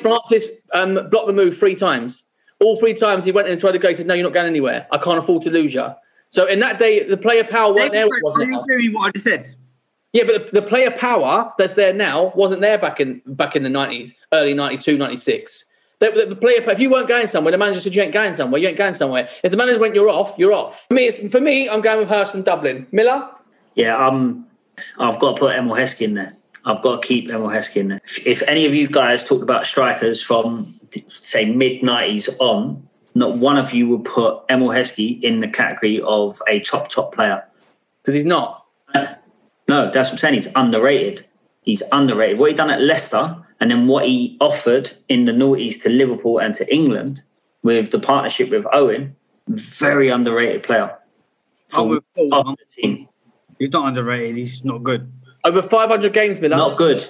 S6: the move 3 times. All 3 times he went in and tried to go. He said, "No, you're not going anywhere. I can't afford to lose you." So in that day, the player power wasn't there.
S10: Wasn't it? Agree with what I just said.
S6: Yeah, but the player power that's there now wasn't there back in the 90s, early 92, 96. The player, if you weren't going somewhere, the manager said you ain't going somewhere. You ain't going somewhere. If the manager went, you're off. You're off. For me, I'm going with Hirst and Dublin. Miller?
S9: Yeah, I've got to put Emil Heskey in there. I've got to keep Emil Heskey in there. If any of you guys talked about strikers from, say, mid-90s on, not one of you would put Emil Heskey in the category of a top player.
S6: Because he's not.
S9: No, that's what I'm saying. He's underrated. What he done at Leicester and then what he offered in the noughties to Liverpool and to England with the partnership with Owen, very underrated player.
S10: Off the team. He's not underrated. He's not good.
S6: Over 500 games, Miller.
S9: Not good.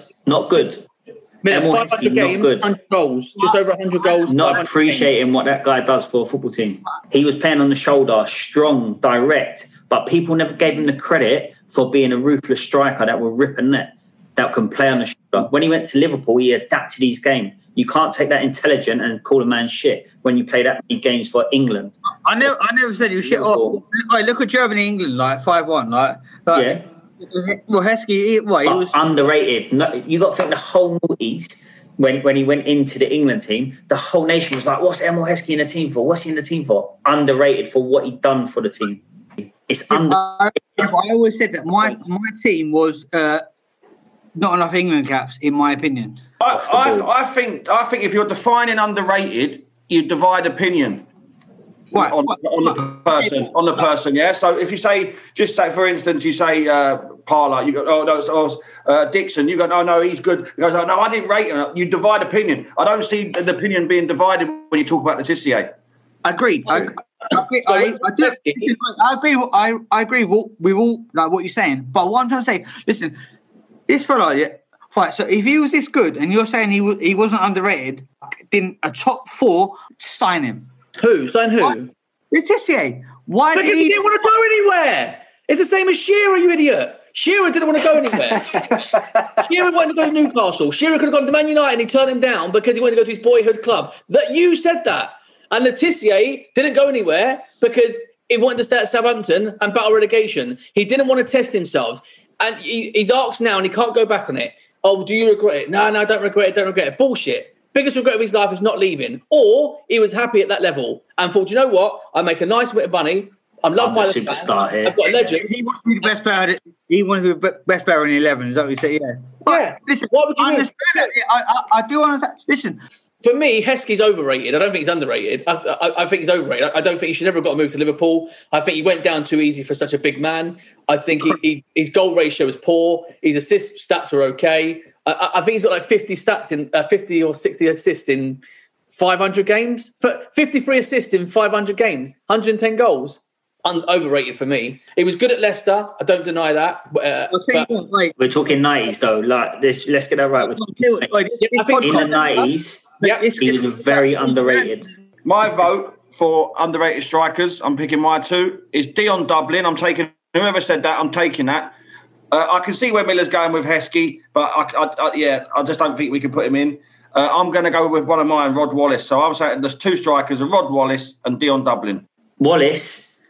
S6: Miller, 500 games, 100 goals. Just over 100 goals.
S9: Not appreciating what that guy does for a football team. He was playing on the shoulder, strong, direct, but people never gave him the credit for being a ruthless striker that will rip a net, that can play on the shoulder. When he went to Liverpool, he adapted his game. You can't take that intelligent and call a man shit when you play that many games for England.
S10: I never said he was shit. Look at Germany, England, 5-1. Yeah. Well, Heskey, he was
S9: underrated. No, you got to think the whole noughties, when he went into the England team, the whole nation was like, "What's Emil Heskey in the team for? What's he in the team for?" Underrated for what he'd done for the team. It's underrated.
S10: I always said that my team was not enough England caps, in my opinion.
S7: I think if you're defining underrated, you divide opinion.
S10: Right.
S7: On the person, yeah. So if you say, for instance, you say Parler, you go, oh no, Dixon, you go, no, he's good. He goes, oh no, I didn't rate him. You divide opinion. I don't see the opinion being divided when you talk about Letizia.
S10: Agreed. I agree with all like what you're saying. But what I'm trying to say, listen, this fella, right? So if he was this good, and you're saying he wasn't underrated, then a top 4 sign him.
S6: Who? Sign who?
S10: Letizia. Why?
S6: Because he didn't want to go anywhere. It's the same as Shearer, you idiot. Shearer didn't want to go anywhere. Shearer wanted to go to Newcastle. Shearer could have gone to Man United and he turned him down because he wanted to go to his boyhood club. That you said that. And Letizia didn't go anywhere because he wanted to stay at Southampton and battle relegation. He didn't want to test himself. And he's asked now and he can't go back on it. Oh, do you regret it? No, I don't regret it. Bullshit. Biggest regret of his life is not leaving. Or he was happy at that level and thought, you know what? I make a nice bit of money. I'm loved by the
S9: superstar here.
S6: I've got a legend.
S10: He wanted to be the best player. He wanted to be the best player in the 11. Is that what you say? Yeah.
S6: Yeah.
S10: Listen,
S6: what would you
S10: understand that? I do understand. Listen.
S6: For me, Heskey's overrated. I don't think he's underrated. I think he's overrated. I don't think he should ever have got to move to Liverpool. I think he went down too easy for such a big man. I think his goal ratio is poor. His assist stats are okay. I think he's got like 50 or 60 assists in 500 games. 53 assists in 500 games. 110 goals. Overrated for me. He was good at Leicester. I don't deny that.
S9: We're talking 90s though. Like this, let's get that right. We're talking in the 90s. He was very underrated.
S7: My vote for underrated strikers, I'm picking my 2, is Dion Dublin. I'm taking whoever said that. I'm taking that. I can see where Miller's going with Heskey, but I just don't think we can put him in. I'm going to go with one of mine, Rod Wallace. So I'm saying there's 2 strikers, Rod Wallace and Dion Dublin.
S9: Wallace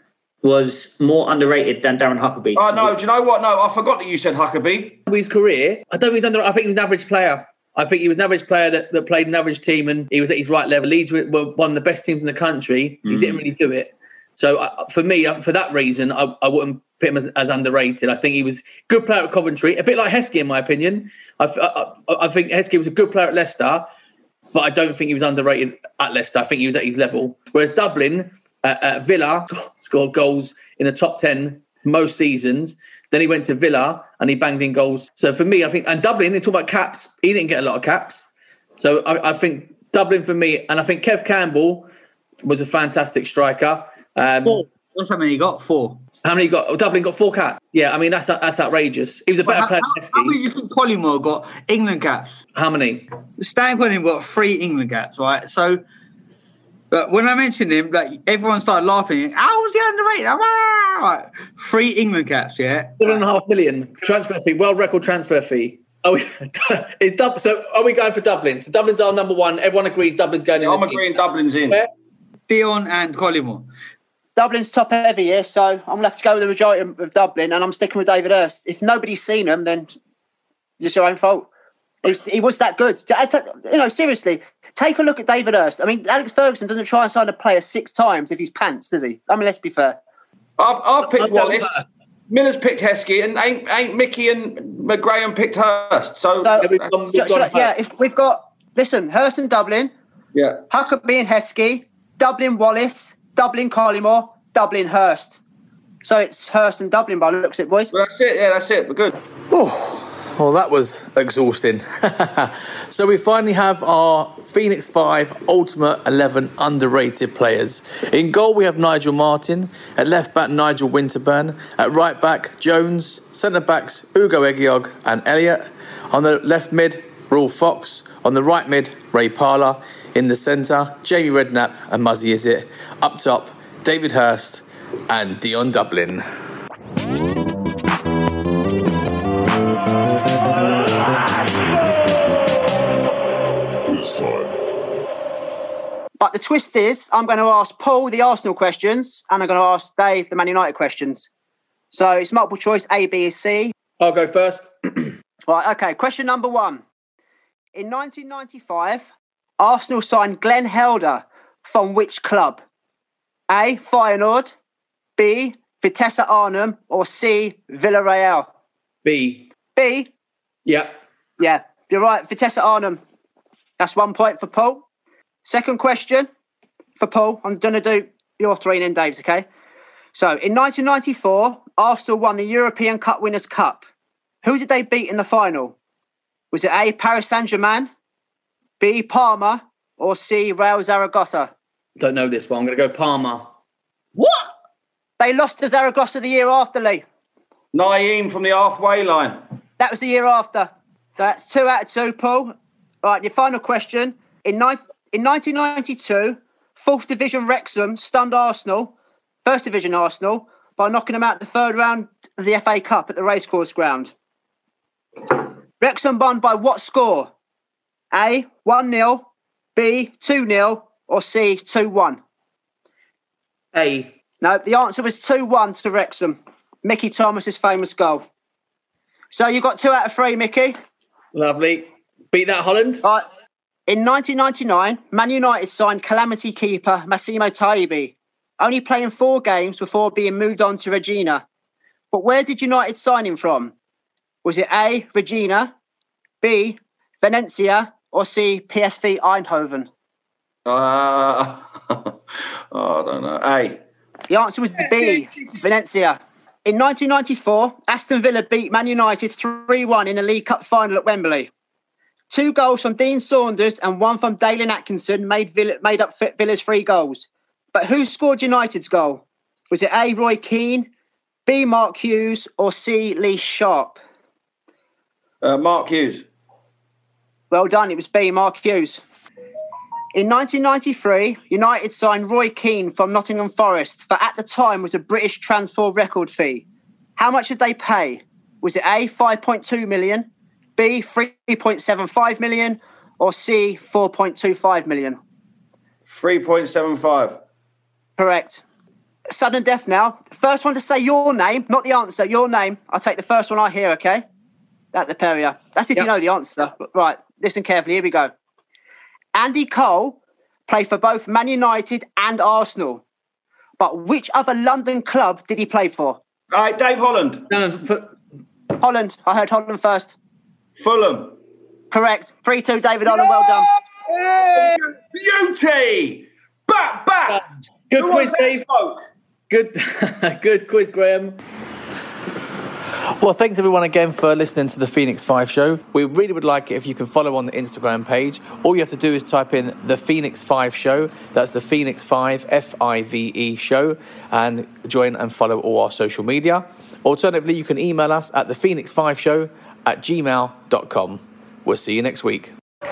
S9: was more underrated than Darren Huckabee.
S7: Oh, no, do you know what? No, I forgot that you said Huckabee.
S6: His career, I don't think I think he was an average player. I think he was an average player that played an average team, and he was at his right level. Leeds were one of the best teams in the country. He didn't really do it. So for me, for that reason, I wouldn't put him as underrated. I think he was a good player at Coventry, a bit like Heskey in my opinion. I think Heskey was a good player at Leicester, but I don't think he was underrated at Leicester. I think he was at his level. Whereas Dublin, at Villa, scored goals in the top 10 most seasons. Then he went to Villa and he banged in goals. So for me, I think, and Dublin, they talk about caps. He didn't get a lot of caps. So I think Dublin for me, and I think Kev Campbell was a fantastic striker.
S10: 4. That's how many he got? 4.
S6: How many he got? Dublin got 4 caps. Yeah, I mean, that's outrageous. He was a better player than Heskey.
S10: How many do you think Collymore got England caps?
S6: How many?
S10: Stan Collymore got 3 England caps, right? So, but when I mentioned him, like everyone started laughing. How was he underrated? Right. 3 England caps, yeah?
S6: $7.5 million transfer fee, world record transfer fee. So are we going for Dublin? So Dublin's our number one. Everyone agrees Dublin's going in.
S7: I'm agreeing Dublin's in.
S6: Where?
S10: Dion and Collymore.
S11: Dublin's top heavy, yeah, so I'm going to have to go with the majority of Dublin, and I'm sticking with David Hirst. If nobody's seen him, then it's just your own fault. He was that good. Seriously, take a look at David Hirst. I mean, Alex Ferguson doesn't try and sign a player 6 times if he's pants, does he? I mean, let's be fair.
S7: I've picked Wallace. Miller's picked Heskey, and ain't Mickey and McGraham picked Hirst. So
S11: if we've got Hirst and Dublin, Huckabee and Heskey, Dublin Wallace, Dublin Collymore, Dublin Hirst. So it's Hirst and Dublin by the looks of it, boys.
S7: Well, that's it. Yeah, that's it. We're good.
S6: Well, that was exhausting. So we finally have our Phoenix 5 Ultimate 11 underrated players. In goal, we have Nigel Martin. At left back, Nigel Winterburn. At right back, Jones. Centre backs, Ugo Egiog and Elliott. On the left mid, Raul Fox. On the right mid, Ray Parler. In the centre, Jamie Redknapp and Muzzy Izzet. Up top, David Hirst and Dion Dublin.
S11: But the twist is, I'm going to ask Paul the Arsenal questions, and I'm going to ask Dave the Man United questions. So it's multiple choice, A, B, C.
S6: I'll go first.
S11: Right, okay. Question number 1. In 1995, Arsenal signed Glenn Helder from which club? A, Feyenoord, B, Vitesse Arnhem, or C, Villarreal?
S6: B.
S11: B?
S6: Yeah.
S11: Yeah, you're right. Vitesse Arnhem. That's 1 point for Paul. Second question for Paul. I'm going to do your 3 and then Dave's, okay? So, in 1994, Arsenal won the European Cup Winners' Cup. Who did they beat in the final? Was it A, Paris Saint-Germain, B, Parma, or C, Real Zaragoza?
S6: Don't know this one. I'm going to go Parma.
S11: What? They lost to Zaragoza the year after, Lee.
S7: Naeem from the halfway line.
S11: That was the year after. That's 2 out of 2, Paul. All right, your final question. In 1992, 4th Division Wrexham stunned Arsenal, 1st Division Arsenal, by knocking them out the 3rd round of the FA Cup at the Racecourse Ground. Wrexham won by what score? A, 1-0, B, 2-0, or C, 2-1?
S6: A.
S11: No, the answer was 2-1 to Wrexham. Mickey Thomas's famous goal. So you got 2 out of 3, Mickey.
S6: Lovely. Beat that, Holland.
S11: Right. In 1999, Man United signed calamity keeper Massimo Taibbi, only playing 4 games before being moved on to Regina. But where did United sign him from? Was it A, Regina, B, Valencia, or C, PSV Eindhoven?
S7: I don't know. A.
S11: The answer was B, Valencia. In 1994, Aston Villa beat Man United 3-1 in the League Cup final at Wembley. 2 goals from Dean Saunders and 1 from Dalen Atkinson made up Villa's 3 goals. But who scored United's goal? Was it A, Roy Keane, B, Mark Hughes, or C, Lee Sharp?
S7: Mark Hughes.
S11: Well done, it was B, Mark Hughes. In 1993, United signed Roy Keane from Nottingham Forest for, at the time, was a British transfer record fee. How much did they pay? Was it A, 5.2 million, B, 3.75 million, or C, 4.25 million?
S7: 3.75.
S11: Correct. Sudden death now. First one to say your name, not the answer, your name. I'll take the first one I hear, okay? Out the pair of you. That's if you know the answer. Right, listen carefully. Here we go. Andy Cole played for both Man United and Arsenal. But which other London club did he play for?
S7: All right, Dave Holland.
S11: Holland. I heard Holland first.
S7: Fulham.
S11: Correct. 3-2, David Holland. Well done.
S7: Hey, beauty. Back.
S6: Good quiz, Dave. Good quiz, Graham. Well, thanks everyone again for listening to the Phoenix 5 show. We really would like it if you can follow on the Instagram page. All you have to do is type in the Phoenix 5 show. That's the Phoenix 5, F-I-V-E show, and join and follow all our social media. Alternatively, you can email us at thephoenix5show@gmail.com. We'll see you next week.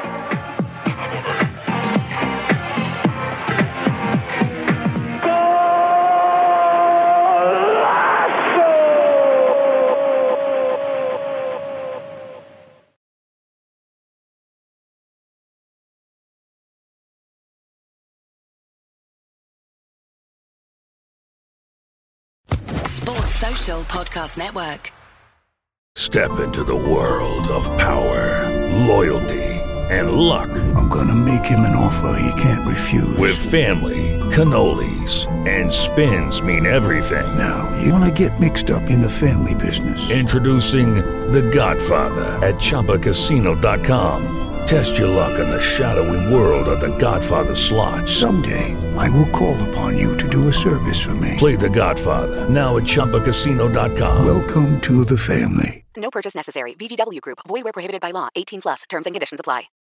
S12: Social Podcast Network.
S13: Step into the world of power, loyalty, and luck.
S14: I'm gonna make him an offer he can't refuse.
S13: With family, cannolis, and spins mean everything.
S14: Now, you wanna get mixed up in the family business.
S13: Introducing The Godfather at ChumbaCasino.com. Test your luck in the shadowy world of The Godfather slot.
S14: Someday, I will call upon you to do a service for me.
S13: Play The Godfather, now at ChumbaCasino.com.
S14: Welcome to the family.
S12: No purchase necessary. VGW Group. Void where prohibited by law. 18+. Terms and conditions apply.